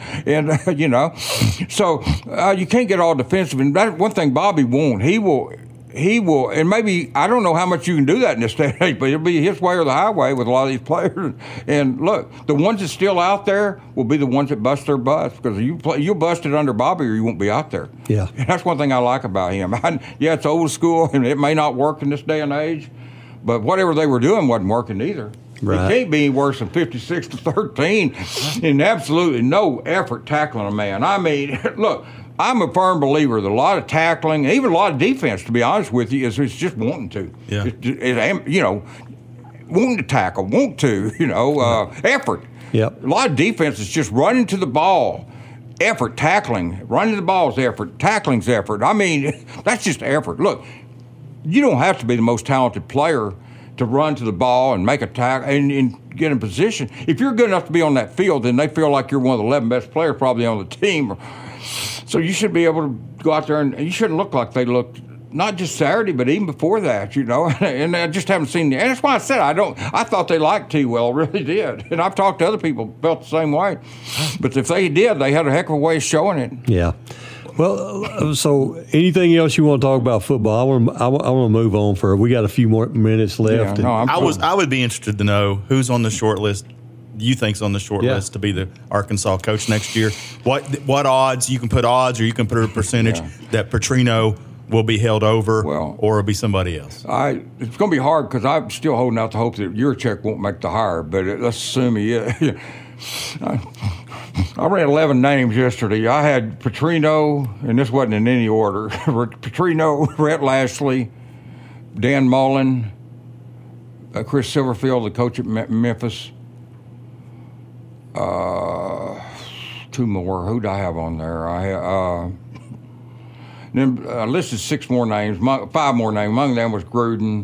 S3: so you can't get all defensive. And that's one thing Bobby won't. He will, and maybe, I don't know how much you can do that in this day and age, but it'll be his way or the highway with a lot of these players. And look, the ones that's still out there will be the ones that bust their butts, because you'll bust it under Bobby or you won't be out there.
S2: Yeah.
S3: And that's one thing I like about him. It's old school, and it may not work in this day and age, but whatever they were doing wasn't working either. Right. It can't be worse than 56-13 and absolutely no effort tackling a man. I mean, look, I'm a firm believer that a lot of tackling, even a lot of defense, to be honest with you, is just wanting to.
S4: Yeah.
S3: Wanting to tackle, effort.
S2: Yep.
S3: A lot of defense is just running to the ball. Effort, tackling, running to the ball is effort, tackling's effort. I mean, that's just effort. Look, you don't have to be the most talented player to run to the ball and make a tackle and get in position. If you're good enough to be on that field, then they feel like you're one of the 11 best players probably on the team. So you should be able to go out there, and you shouldn't look like they looked, not just Saturday, but even before that, And I just haven't seen it. And that's why I said I thought they liked T-Well, really did. And I've talked to other people who felt the same way. But if they did, they had a heck of a way of showing it.
S2: Yeah. Well, so anything else you want to talk about football? I want to move on we got a few more minutes left.
S3: Yeah,
S4: I would be interested to know who's on the short list. You think's on the short list to be the Arkansas coach next year. What odds? You can put odds, or you can put a percentage that Petrino will be held over, or it'll be somebody else.
S3: It's going to be hard, because I'm still holding out the hope that Yurachek won't make the hire. But let's assume he is. I ran 11 names yesterday. I had Petrino, and this wasn't in any order. Petrino, Rhett Lashley, Dan Mullen, Chris Silverfield, the coach at Memphis. 2 more. Who'd I have on there? I listed 6 more names, 5 more names. Among them was Gruden.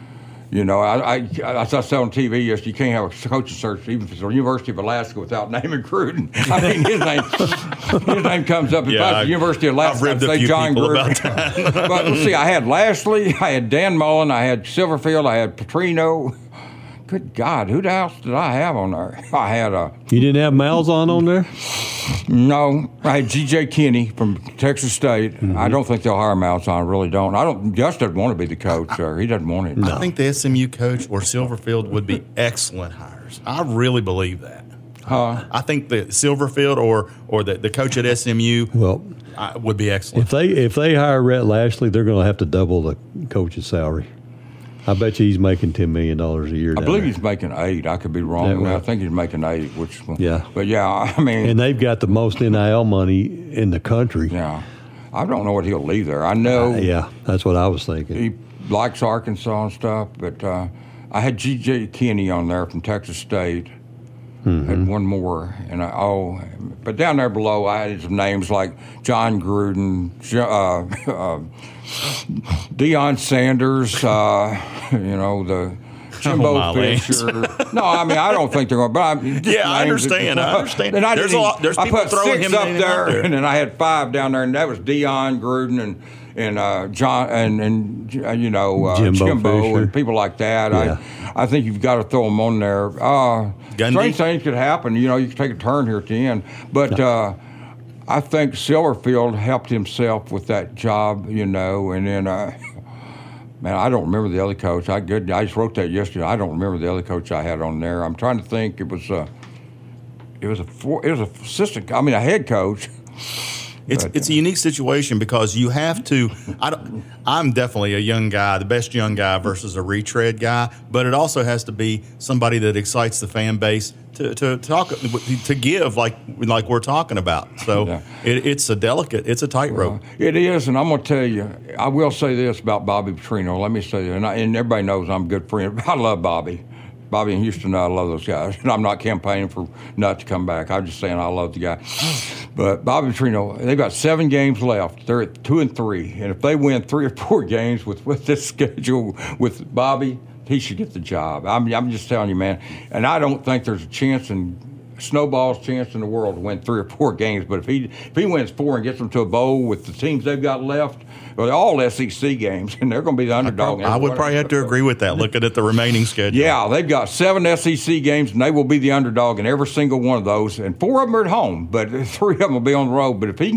S3: I saw on TV yesterday, you can't have a coaching search even for the University of Alaska without naming Gruden. I mean, his name comes up. If I was the University of Alaska, I'd say John Gruden. But let's see, I had Lashley, I had Dan Mullen, I had Silverfield, I had Petrino. Good God, who else did I have on there? I had
S2: You didn't have Malzahn on there?
S3: No, I had G.J. Kinney from Texas State. I don't think they'll hire Malzahn. I really don't. Gus doesn't want to be the coach, or he doesn't want it.
S4: No. I think the SMU coach or Silverfield would be excellent hires. I really believe that. I think the Silverfield or the coach at SMU would be excellent.
S2: If they hire Rhett Lashley, they're going to have to double the coach's salary. I bet you he's making $10 million a year.
S3: I believe he's making $8 million. I could be wrong. I think he's making $8 million. But I mean,
S2: and they've got the most NIL money in the country.
S3: Yeah, I don't know what he'll leave there. I know.
S2: That's what I was thinking.
S3: He likes Arkansas and stuff, but I had G.J. Kinney on there from Texas State. Had one more, and but down there below I had some names like John Gruden, Deion Sanders, the Jimbo Fisher. No, I mean I don't think they're going. But
S4: I understand. I understand.
S3: And
S4: There's people throwing him
S3: up there, and then I had 5 down there, and that was Deion, Gruden, and John and Jimbo and people like that. I think you've got to throw them on there. Strange things could happen. You could take a turn here at the end. But I think Silverfield helped himself with that job, and then, man, I don't remember the other coach. I just wrote that yesterday. I don't remember the other coach I had on there. I'm trying to think. It was a assistant. I mean, a head coach.
S4: It's a unique situation because you have to. I'm definitely a young guy, the best young guy versus a retread guy, but it also has to be somebody that excites the fan base to talk to give like we're talking about. So it's a tightrope.
S3: It is, and I'm going to tell you, I will say this about Bobby Petrino. Let me say that, and everybody knows I'm a good friend. I love Bobby. Bobby in Houston, I love those guys. And I'm not campaigning for Nutt to come back. I'm just saying I love the guy. But Bobby Petrino, they've got 7 games left. They're at 2-3. And if they win 3 or 4 games with this schedule with Bobby, he should get the job. I'm just telling you, man. And I don't think there's a chance snowball's chance in the world to win 3 or 4 games. But if he wins 4 and gets them to a bowl with the teams they've got left, well, they're all SEC games, and they're going to be the underdog.
S4: I would probably have to agree with that, looking at the remaining schedule.
S3: Yeah, they've got 7 SEC games, and they will be the underdog in every single one of those. And 4 of them are at home, but 3 of them will be on the road. But if he can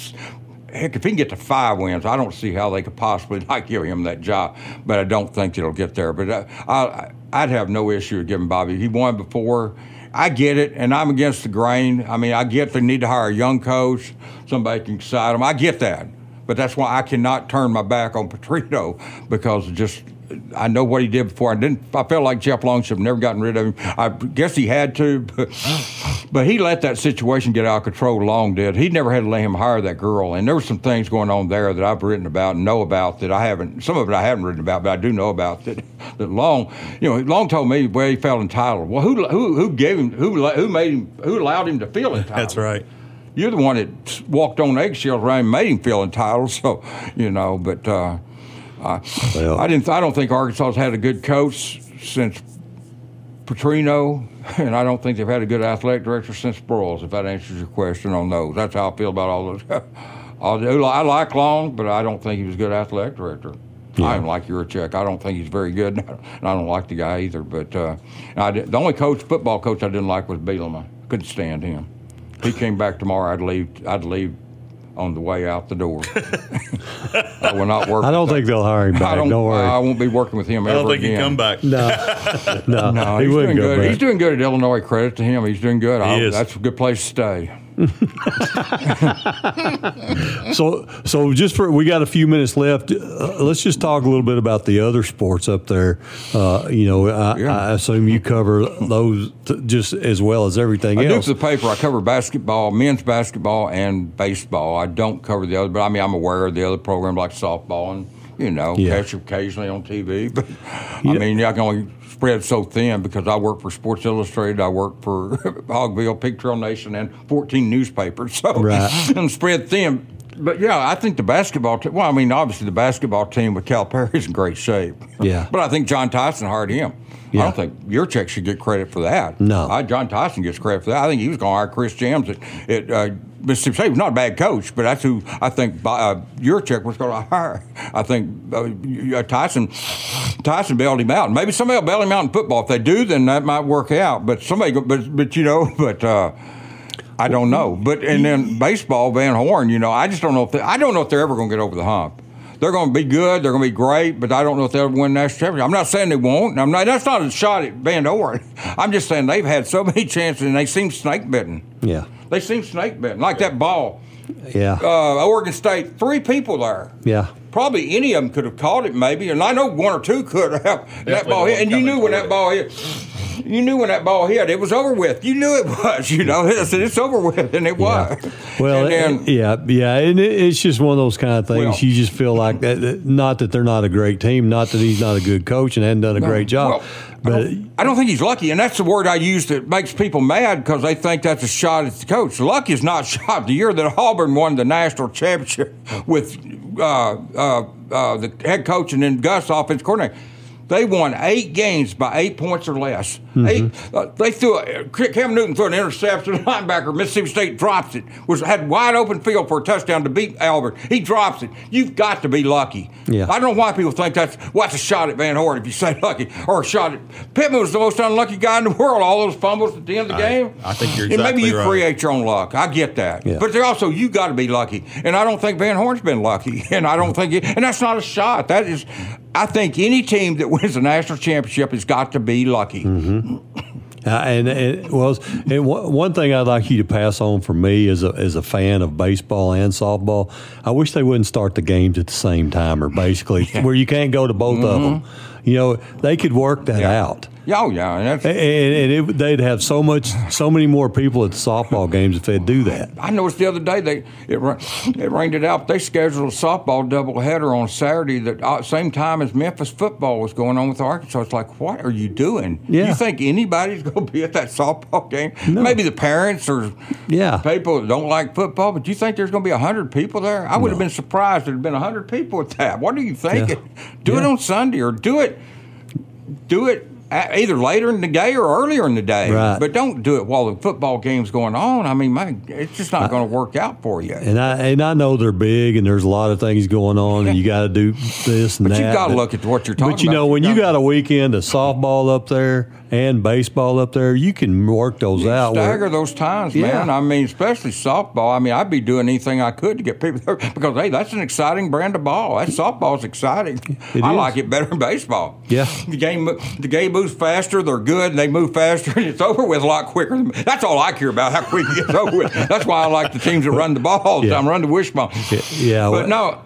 S3: get to 5 wins, I don't see how they could possibly not give him that job. But I don't think it'll get there. But I'd have no issue with giving Bobby. He won before. I get it, and I'm against the grain. I mean, I get they need to hire a young coach, somebody can excite them. I get that. But that's why I cannot turn my back on Petrino because I know what he did before. I felt like Jeff Long should have never gotten rid of him. I guess he had to, but he let that situation get out of control. Long did. He never had to let him hire that girl. And there were some things going on there that I've written about and know about that I haven't. Some of it I haven't written about, but I do know about that. That Long, Long told me where he felt entitled. Well, who gave him? Who made him? Who allowed him to feel entitled?
S4: That's right.
S3: You're the one that walked on eggshells around and made him feel entitled. So, but I don't think Arkansas's had a good coach since Petrino, and I don't think they've had a good athletic director since Sproles, if that answers your question on those. That's how I feel about all those guys. I like Long, but I don't think he was a good athletic director. Yeah. I don't like Yurachek. I don't think he's very good, and I don't like the guy either. But the only football coach I didn't like was Bielema. Couldn't stand him. If he came back tomorrow, I'd leave on the way out the door. I will not work.
S2: I don't think they'll hire him back. Don't worry.
S3: I won't be working with him ever again.
S4: I don't think he'll come back.
S2: No, he wouldn't go back.
S3: He's doing good at Illinois. Credit to him. He's doing good.
S4: He is.
S3: That's a good place to stay.
S2: So we got a few minutes left. Let's just talk a little bit about the other sports up there. I assume you cover those just as well as everything else.
S3: I do for the paper. I cover basketball, men's basketball, and baseball. I don't cover the other, but I'm aware of the other programs like softball and catch occasionally on TV. But I can only spread so thin because I work for Sports Illustrated, I work for Hogville, Pig Trail Nation, and 14 newspapers. So and spread thin. But I think the basketball team. Well, obviously the basketball team with Calipari is in great shape.
S2: Yeah.
S3: But I think John Tyson hired him. Yeah. I don't think Yurachek should get credit for that.
S2: No.
S3: John Tyson gets credit for that. I think he was going to hire Chris Jams at Mississippi State. He was not a bad coach, but that's who I think Yurachek was going to hire. I think Tyson bailed him out. Maybe somebody will bail him out in football. If they do, then that might work out. But I don't know. But and then baseball, Van Horn. I just don't know if they're ever going to get over the hump. they're going to be good. They're going to be great, but I don't know if they'll win national championship. I'm not saying they won't. That's not a shot at Van Horn. I'm just saying they've had so many chances, and they seem snake bitten.
S2: Yeah.
S3: They seem snake bitten, like that ball.
S2: Yeah.
S3: Oregon State, 3 people there.
S2: Yeah.
S3: Probably any of them could have caught it, maybe, and I know 1 or 2 could have. That ball hit, and you knew when that ball hit. You knew when that ball hit, it was over with. You knew it was, I said, it's over with, and it was.
S2: Well, and and it's just one of those kind of things.
S3: Well,
S2: you just feel like that, not that they're not a great team, not that he's not a good coach and hadn't done a great job.
S3: Well, I don't think he's lucky, and that's the word I use that makes people mad because they think that's a shot at the coach. Lucky is not shot. The year that Auburn won the national championship with the head coach and then Gus offensive coordinator, they won 8 games by 8 points or less. They threw Cam Newton threw an interception. Linebacker, Mississippi State drops it. Had wide open field for a touchdown to beat Auburn. He drops it. You've got to be lucky.
S2: Yeah.
S3: I don't know why people think that's a shot at Van Horn if you say lucky, or a shot at Pittman was the most unlucky guy in the world. All those fumbles at the end of the game.
S4: I think you're
S3: and
S4: exactly
S3: maybe you
S4: right.
S3: create your own luck. I get that, but they're also you got to be lucky. And I don't think Van Horn's been lucky. And I don't think and that's not a shot. That is. I think any team that wins a national championship has got to be lucky.
S2: Mm-hmm. And one thing I'd like you to pass on for me as a fan of baseball and softball, I wish they wouldn't start the games at the same time, or basically where you can't go to both of them. They could work that out.
S3: Oh, yeah.
S2: And they'd have so many more people at the softball games if they'd do that.
S3: I noticed the other day it rained it out. They scheduled a softball doubleheader on Saturday that same time as Memphis football was going on with Arkansas. It's like, what are you doing?
S2: Yeah.
S3: You think anybody's going to be at that softball game?
S2: No.
S3: Maybe the parents or people that don't like football, but do you think there's going to be 100 people there? I would have been surprised if there had been 100 people at that. What are you thinking?
S2: Yeah.
S3: Do it on Sunday or do it either later in the day or earlier in the day.
S2: Right.
S3: But don't do it while the football game's going on. I mean, it's just not going to work out for you.
S2: And I know they're big and there's a lot of things going on and you got to do this and that.
S3: But you've got to look at what you're talking about.
S2: But, when you got a weekend of softball up there and baseball up there, you can work those out.
S3: Stagger those times, man. I mean, especially softball. I mean, I'd be doing anything I could to get people there because, hey, that's an exciting brand of ball. That softball's exciting. I like it better than baseball.
S2: Yeah.
S3: The game moves faster. They're good. They move faster, and it's over with a lot quicker. That's all I care about, how quick it gets over with. That's why I like the teams that run the ball all the time, run the wishbone.
S2: Yeah.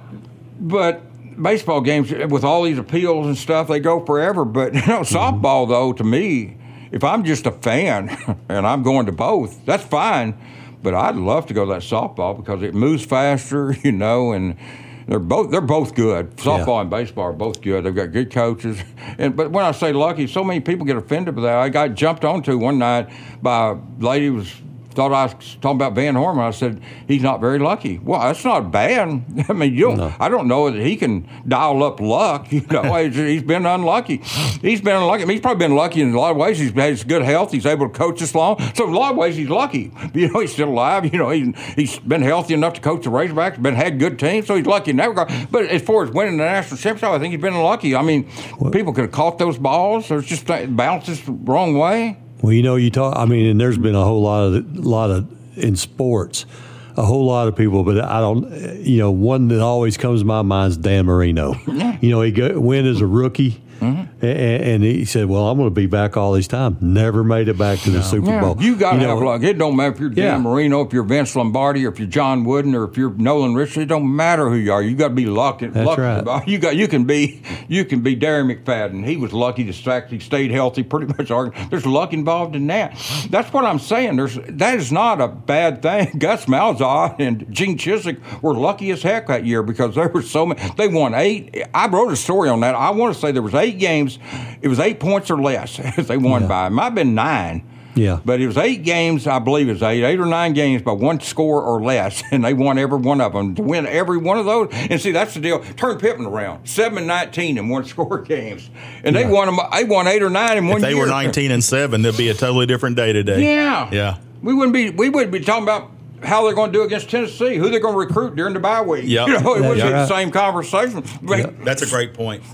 S3: But baseball games with all these appeals and stuff, they go forever. But softball, though, to me, if I'm just a fan and I'm going to both, that's fine. But I'd love to go to that softball because it moves faster, and they're both good. Softball and baseball are both good. They've got good coaches. But when I say lucky, so many people get offended by that. I got jumped onto one night by a lady who thought I was talking about Van Horn. I said, he's not very lucky. Well, that's not bad. I mean, I don't know that he can dial up luck. He's been unlucky. He's been unlucky. I mean, he's probably been lucky in a lot of ways. He's had good health. He's able to coach this long. So in a lot of ways, he's lucky. He's still alive. He's been healthy enough to coach the Razorbacks, had good teams, so he's lucky in that regard. But as far as winning the national championship, I think he's been unlucky. I mean, people could have caught those balls. Or just bounces the wrong way.
S2: Well, you talk. I mean, and there's been a whole lot of in sports, a whole lot of people. But I don't. One that always comes to my mind is Dan Marino. He went as a rookie. Mm-hmm. And he said, well, I'm going to be back all this time. Never made it back to the Super Bowl.
S3: You got to have luck. It don't matter if you're Dan Marino, if you're Vince Lombardi, or if you're John Wooden, or if you're Nolan Richardson. It don't matter who you are. You got to be lucky.
S2: That's right.
S3: You can be Darren McFadden. He was lucky to stack. He stayed healthy pretty much. There's luck involved in that. That's what I'm saying. That is not a bad thing. Gus Malzahn and Gene Chizik were lucky as heck that year because there were so many. They won 8. I wrote a story on that. I want to say there was 8 games. It was 8 points or less they won by. It might have been 9.
S2: Yeah.
S3: But it was 8 games, I believe it was 8 or 9 games by 1 score or less, and they won every one of them. To win every one of those, and see, that's the deal. Turn Pittman around, 7-19 in 1 score games, and they won them. They won 8 or 9 in 1 year.
S4: If they were 19-7, there'd be a totally different day today.
S3: Yeah. We wouldn't be talking about how they're going to do against Tennessee, who they're going to recruit during the bye week.
S4: Yep.
S3: It wouldn't be the same conversation.
S4: Yep. That's a great point.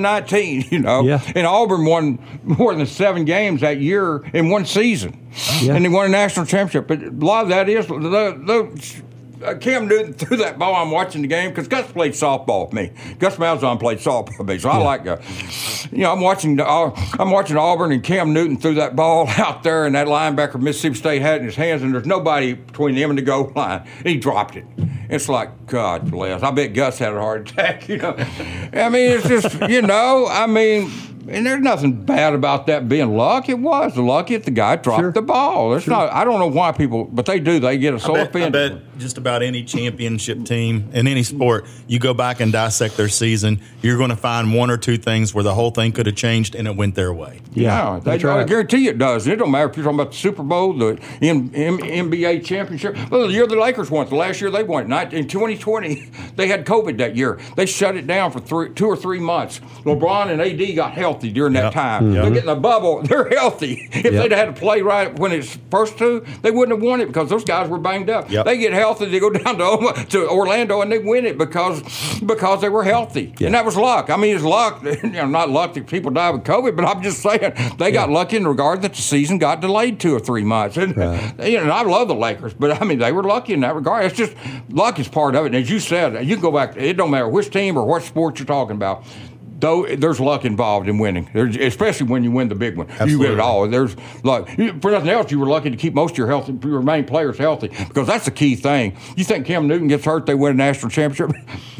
S3: 7-19, and Auburn won more than 7 games that year in 1 season, and they won a national championship. But a lot of that is Cam Newton threw that ball. I'm watching the game because Gus played softball with me. Gus Malzahn played softball with me, so I like Gus. I'm watching Auburn, and Cam Newton threw that ball out there, and that linebacker from Mississippi State had it in his hands, and there's nobody between him and the goal line. And he dropped it. It's like, God bless. I bet Gus had a heart attack. I mean, it's just, and there's nothing bad about that being luck. It was luck if the guy dropped the ball. There's not. I don't know why people, but they do. They get so offended.
S4: I bet just about any championship team in any sport, you go back and dissect their season, you're going to find one or two things where the whole thing could have changed and it went their way.
S3: Yeah, I guarantee you it does. It don't matter if you're talking about the Super Bowl, the NBA championship. Well, the year the Lakers won, the last year they won. In 2020, they had COVID that year. They shut it down for 2 or 3 months. LeBron and AD got healthy during that time. They're getting a bubble. They're healthy. If they'd had to play right when it's first to, they wouldn't have won it because those guys were banged up. They get healthy. They go down to Orlando and they win it because they were healthy. And that was luck. I mean, it's luck. Not luck that people die with COVID, but I'm just saying they got lucky in regard that the season got delayed 2 or 3 months. And, and I love the Lakers, but I mean, they were lucky in that regard. It's just luck is part of it. And as you said, you can go back. It don't matter which team or what sport you're talking about. Though there's luck involved in winning, especially when you win the big one. Absolutely. You win it all. There's luck. For nothing else, you were lucky to keep most of your main players healthy because that's the key thing. You think Cam Newton gets hurt, they win a national championship?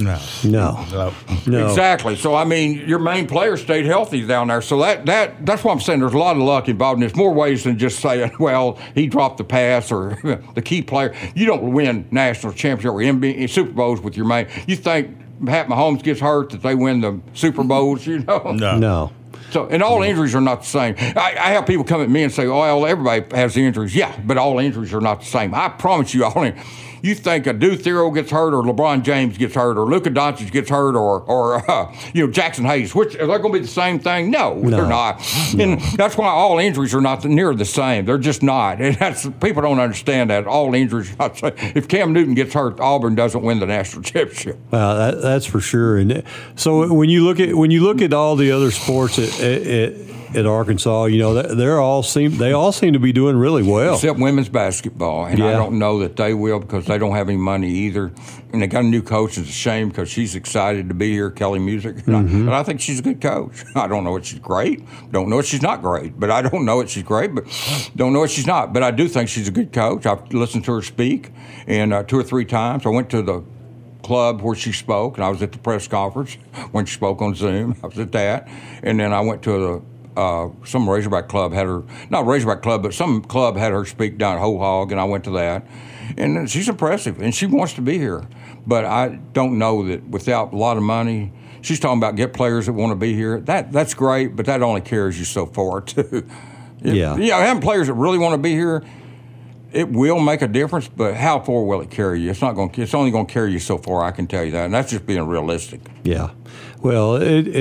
S2: No.
S3: Exactly. So I mean, your main players stayed healthy down there. So that's what I'm saying. There's a lot of luck involved, and there's more ways than just saying, well, he dropped the pass or the key player. You don't win national championship or NBA, Super Bowls with your main. You think Pat Mahomes gets hurt that they win the Super Bowls,
S2: No.
S3: So, and all injuries are not the same. I have people come at me and say, well, everybody has injuries. Yeah, but all injuries are not the same. I promise you, you think a Deuce Theroux gets hurt or LeBron James gets hurt or Luka Doncic gets hurt or Jackson Hayes, which are they going to be the same thing? No, they're not. No. And that's why all injuries are not near the same. They're just not. And people don't understand that. All injuries are not the same. If Cam Newton gets hurt, Auburn doesn't win the national championship.
S2: Well, that's for sure. And so when you look at all the other sports at Arkansas, they all seem to be doing really well,
S3: except women's basketball. And I don't know that they will because they don't have any money either. And they got a new coach. It's a shame because she's excited to be here, Kelly Music. But I think she's a good coach. I don't know if she's great. Don't know if she's not great. But I don't know if she's great. But don't know if she's not. But I do think she's a good coach. I've listened to her speak, and 2 or 3 times I went to the club where she spoke, and I was at the press conference when she spoke on Zoom. I was at that, and then I went to some Razorback club had her, not Razorback club, but some club had her speak down at Whole Hog, and I went to that. And she's impressive, and she wants to be here. But I don't know that without a lot of money, she's talking about get players that want to be here. That's great, but that only carries you so far, too. Having players that really want to be here, it will make a difference, but how far will it carry you? It's only going to carry you so far, I can tell you that. And that's just being realistic.
S2: Yeah. Well,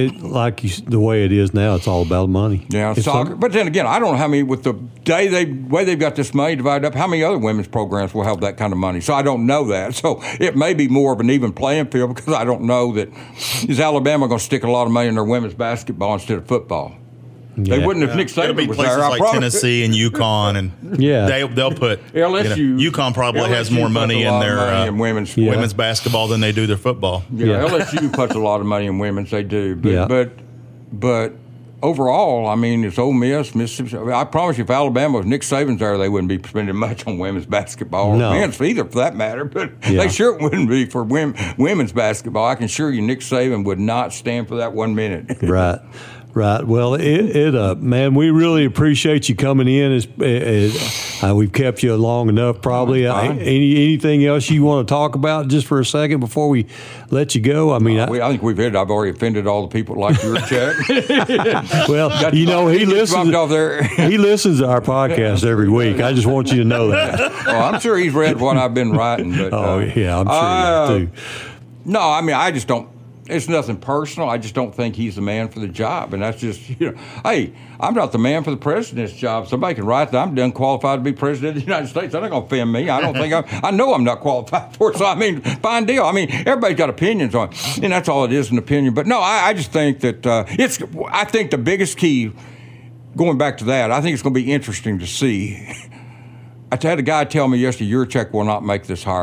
S2: the way it is now, it's all about money.
S3: Yeah, soccer. But then again, I don't know how many, with the way they've got this money divided up, how many other women's programs will have that kind of money. So I don't know that. So it may be more of an even playing field because I don't know that. Is Alabama going to stick a lot of money in their women's basketball instead of football? Yeah. They wouldn't if Nick Saban was there.
S4: Like Tennessee and UConn, and they'll put
S3: LSU.
S4: UConn probably has more money in their women's basketball than they do their football.
S3: Yeah, LSU puts a lot of money in women's. They do, but overall, I mean, it's Ole Miss, Mississippi. I promise you, if Alabama was Nick Saban's there, they wouldn't be spending much on women's basketball, or men's either, for that matter. But they sure wouldn't be for women's basketball. I can assure you, Nick Saban would not stand for that 1 minute.
S2: Right. Well, man, we really appreciate you coming in. We've kept you long enough, probably. Anything else you want to talk about just for a second before we let you go? I mean,
S3: I think we've hit it. I've already offended all the people that like your check.
S2: Well, he listens to our podcast every week. I just want you to know that.
S3: I'm sure he's read what I've been writing. But,
S2: I'm sure he has too.
S3: No, I mean, I just don't. It's nothing personal. I just don't think he's the man for the job. And that's just, hey, I'm not the man for the president's job. Somebody can write that I'm done qualified to be president of the United States. That's not going to offend me. I don't think I know I'm not qualified for it. So, I mean, fine deal. I mean, everybody's got opinions on it. And that's all it is, an opinion. But no, I just think that I think the biggest key, going back to that, I think it's going to be interesting to see. I had a guy tell me yesterday, Yurchek will not make this hire.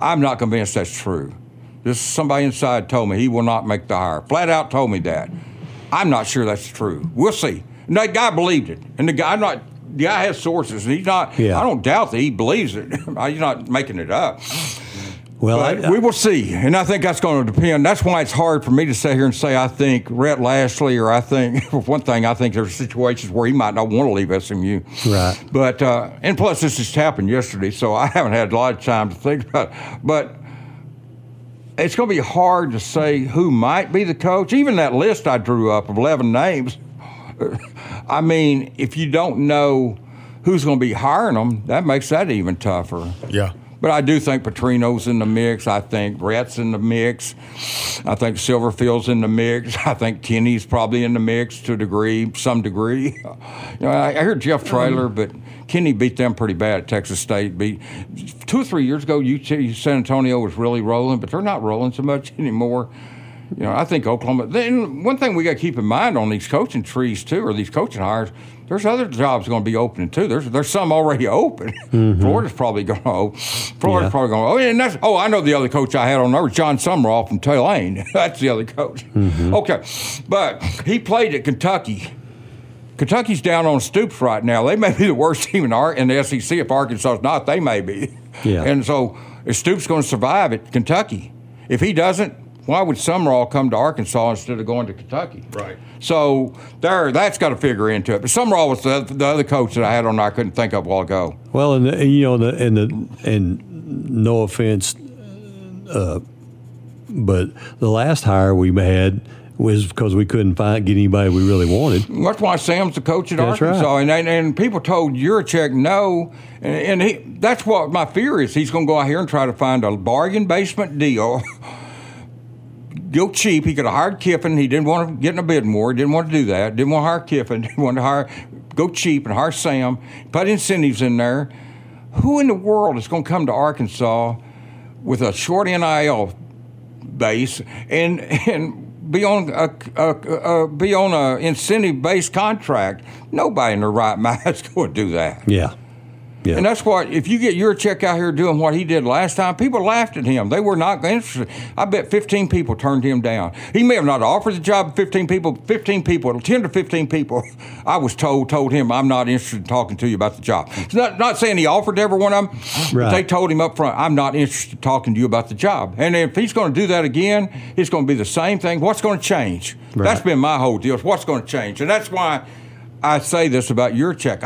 S3: I'm not convinced that's true. Somebody inside told me he will not make the hire. Flat out told me that. I'm not sure that's true. We'll see. And that guy believed it. And the guy has sources. And he's not.
S2: Yeah.
S3: I don't doubt that he believes it. He's not making it up.
S2: Well,
S3: we will see, and I think that's going to depend. That's why it's hard for me to sit here and say I think Rhett Lashley, or I think, for one thing, I think there's situations where he might not want to leave SMU.
S2: Right.
S3: But and plus this just happened yesterday, so I haven't had a lot of time to think about it. But it's going to be hard to say who might be the coach. Even that list I drew up of 11 names, I mean, if you don't know who's going to be hiring them, that makes that even tougher.
S4: Yeah.
S3: But I do think Petrino's in the mix. I think Rhett's in the mix. I think Silverfield's in the mix. I think Kenny's probably in the mix to a degree, some degree. I heard Jeff Traylor, but Kenny beat them pretty bad at Texas State. 2 or 3 years ago, San Antonio was really rolling, but they're not rolling so much anymore. I think Oklahoma. Then one thing we got to keep in mind on these coaching trees too, or these coaching hires, there's other jobs going to be opening too. There's some already open. Mm-hmm. Florida's probably going to open. And that's. Oh, I know the other coach I had on there was John Summerall from Tulane. That's the other coach. Mm-hmm. Okay, but he played at Kentucky. Kentucky's down on Stoops right now. They may be the worst team in the SEC. If Arkansas is not, they may be.
S2: Yeah.
S3: And so, is Stoops going to survive at Kentucky? If he doesn't, why would Summerall come to Arkansas instead of going to Kentucky?
S4: Right.
S3: So that's got to figure into it. But Summerall was the other coach that I had on there I couldn't think of a while ago.
S2: Well, and no offense, but the last hire we had was because we couldn't get anybody we really wanted.
S3: That's why Sam's the coach at Arkansas.
S2: Right.
S3: And people told Yurachek no. And that's what my fear is. He's going to go out here and try to find a bargain basement deal. Go cheap. He could have hired Kiffin. He didn't want to get in a bid war. He didn't want to do that. Didn't want to hire Kiffin. Didn't want to go cheap and hire Sam. Put incentives in there. Who in the world is going to come to Arkansas with a short NIL base and be on a incentive based contract? Nobody in their right mind is going to do that.
S2: Yeah. Yeah.
S3: And that's what, if you get Yurachek out here doing what he did last time, people laughed at him. They were not interested. I bet 15 people turned him down. He may have not offered the job to 10 to 15 people, I was told him, I'm not interested in talking to you about the job. It's not saying he offered to every one of them, but they told him up front, I'm not interested in talking to you about the job. And if he's going to do that again, it's going to be the same thing. What's going to change? Right. That's been my whole deal. What's going to change? And that's why I say this about Yurachek.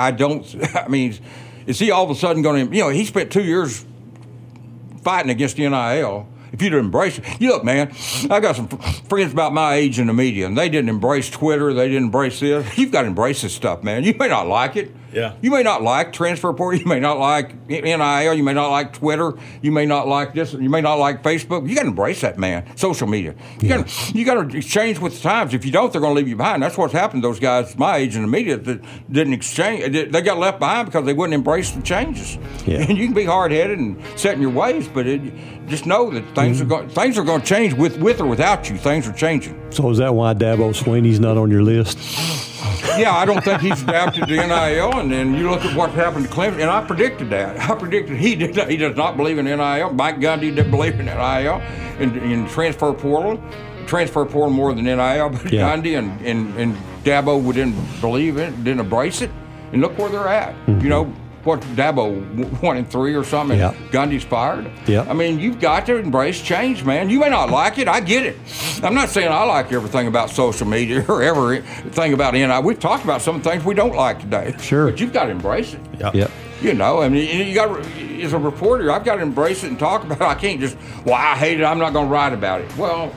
S3: Is he all of a sudden going to, he spent 2 years fighting against the NIL. If you'd embrace it. Look, man, I got some friends about my age in the media, and they didn't embrace Twitter. They didn't embrace this. You've got to embrace this stuff, man. You may not like it.
S4: Yeah.
S3: You may not like transfer portal. You may not like NIL. You may not like Twitter. You may not like this. You may not like Facebook. You got to embrace that, man. Social media. You got to exchange with the times. If you don't, they're going to leave you behind. That's what's happened to those guys my age in the media that didn't exchange. They got left behind because they wouldn't embrace the changes. Yeah. And you can be hard-headed and set in your ways, but just know that things are going to change with or without you. Things are changing.
S2: So is that why Dabo Swinney's not on your list?
S3: Yeah, I don't think he's adapted to NIL, and then you look at what happened to Clemson, and I predicted that. I predicted he does not believe in NIL. Mike Gundy didn't believe in NIL, in transfer portal more than NIL. But Gundy and Dabo didn't believe in it, didn't embrace it, and look where they're at. Mm-hmm. What Dabo 1-3 or something.
S2: Yeah.
S3: Gundy's fired.
S2: Yeah.
S3: I mean, you've got to embrace change, man. You may not like it. I get it. I'm not saying I like everything about social media or everything about NIL. We've talked about some things we don't like today.
S2: Sure.
S3: But you've got to embrace it.
S2: Yep.
S3: I mean, you got as a reporter, I've got to embrace it and talk about it. I can't just, I hate it. I'm not going to write about it. Well,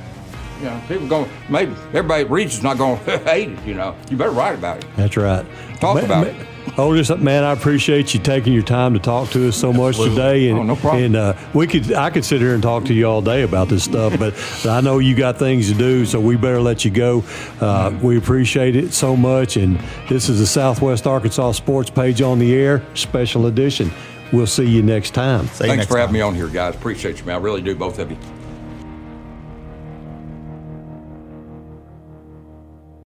S3: maybe everybody that reads it's not going to hate it. You better write about it.
S2: That's right.
S3: Talk about it.
S2: Otis, man, I appreciate you taking your time to talk to us so much today. And,
S3: no problem.
S2: And I could sit here and talk to you all day about this stuff, but I know you got things to do, so we better let you go. We appreciate it so much, and this is the Southwest Arkansas Sports Page on the Air special edition. We'll see you next time.
S3: Thanks for having me on here, guys. Appreciate you, man. I really do, both of you.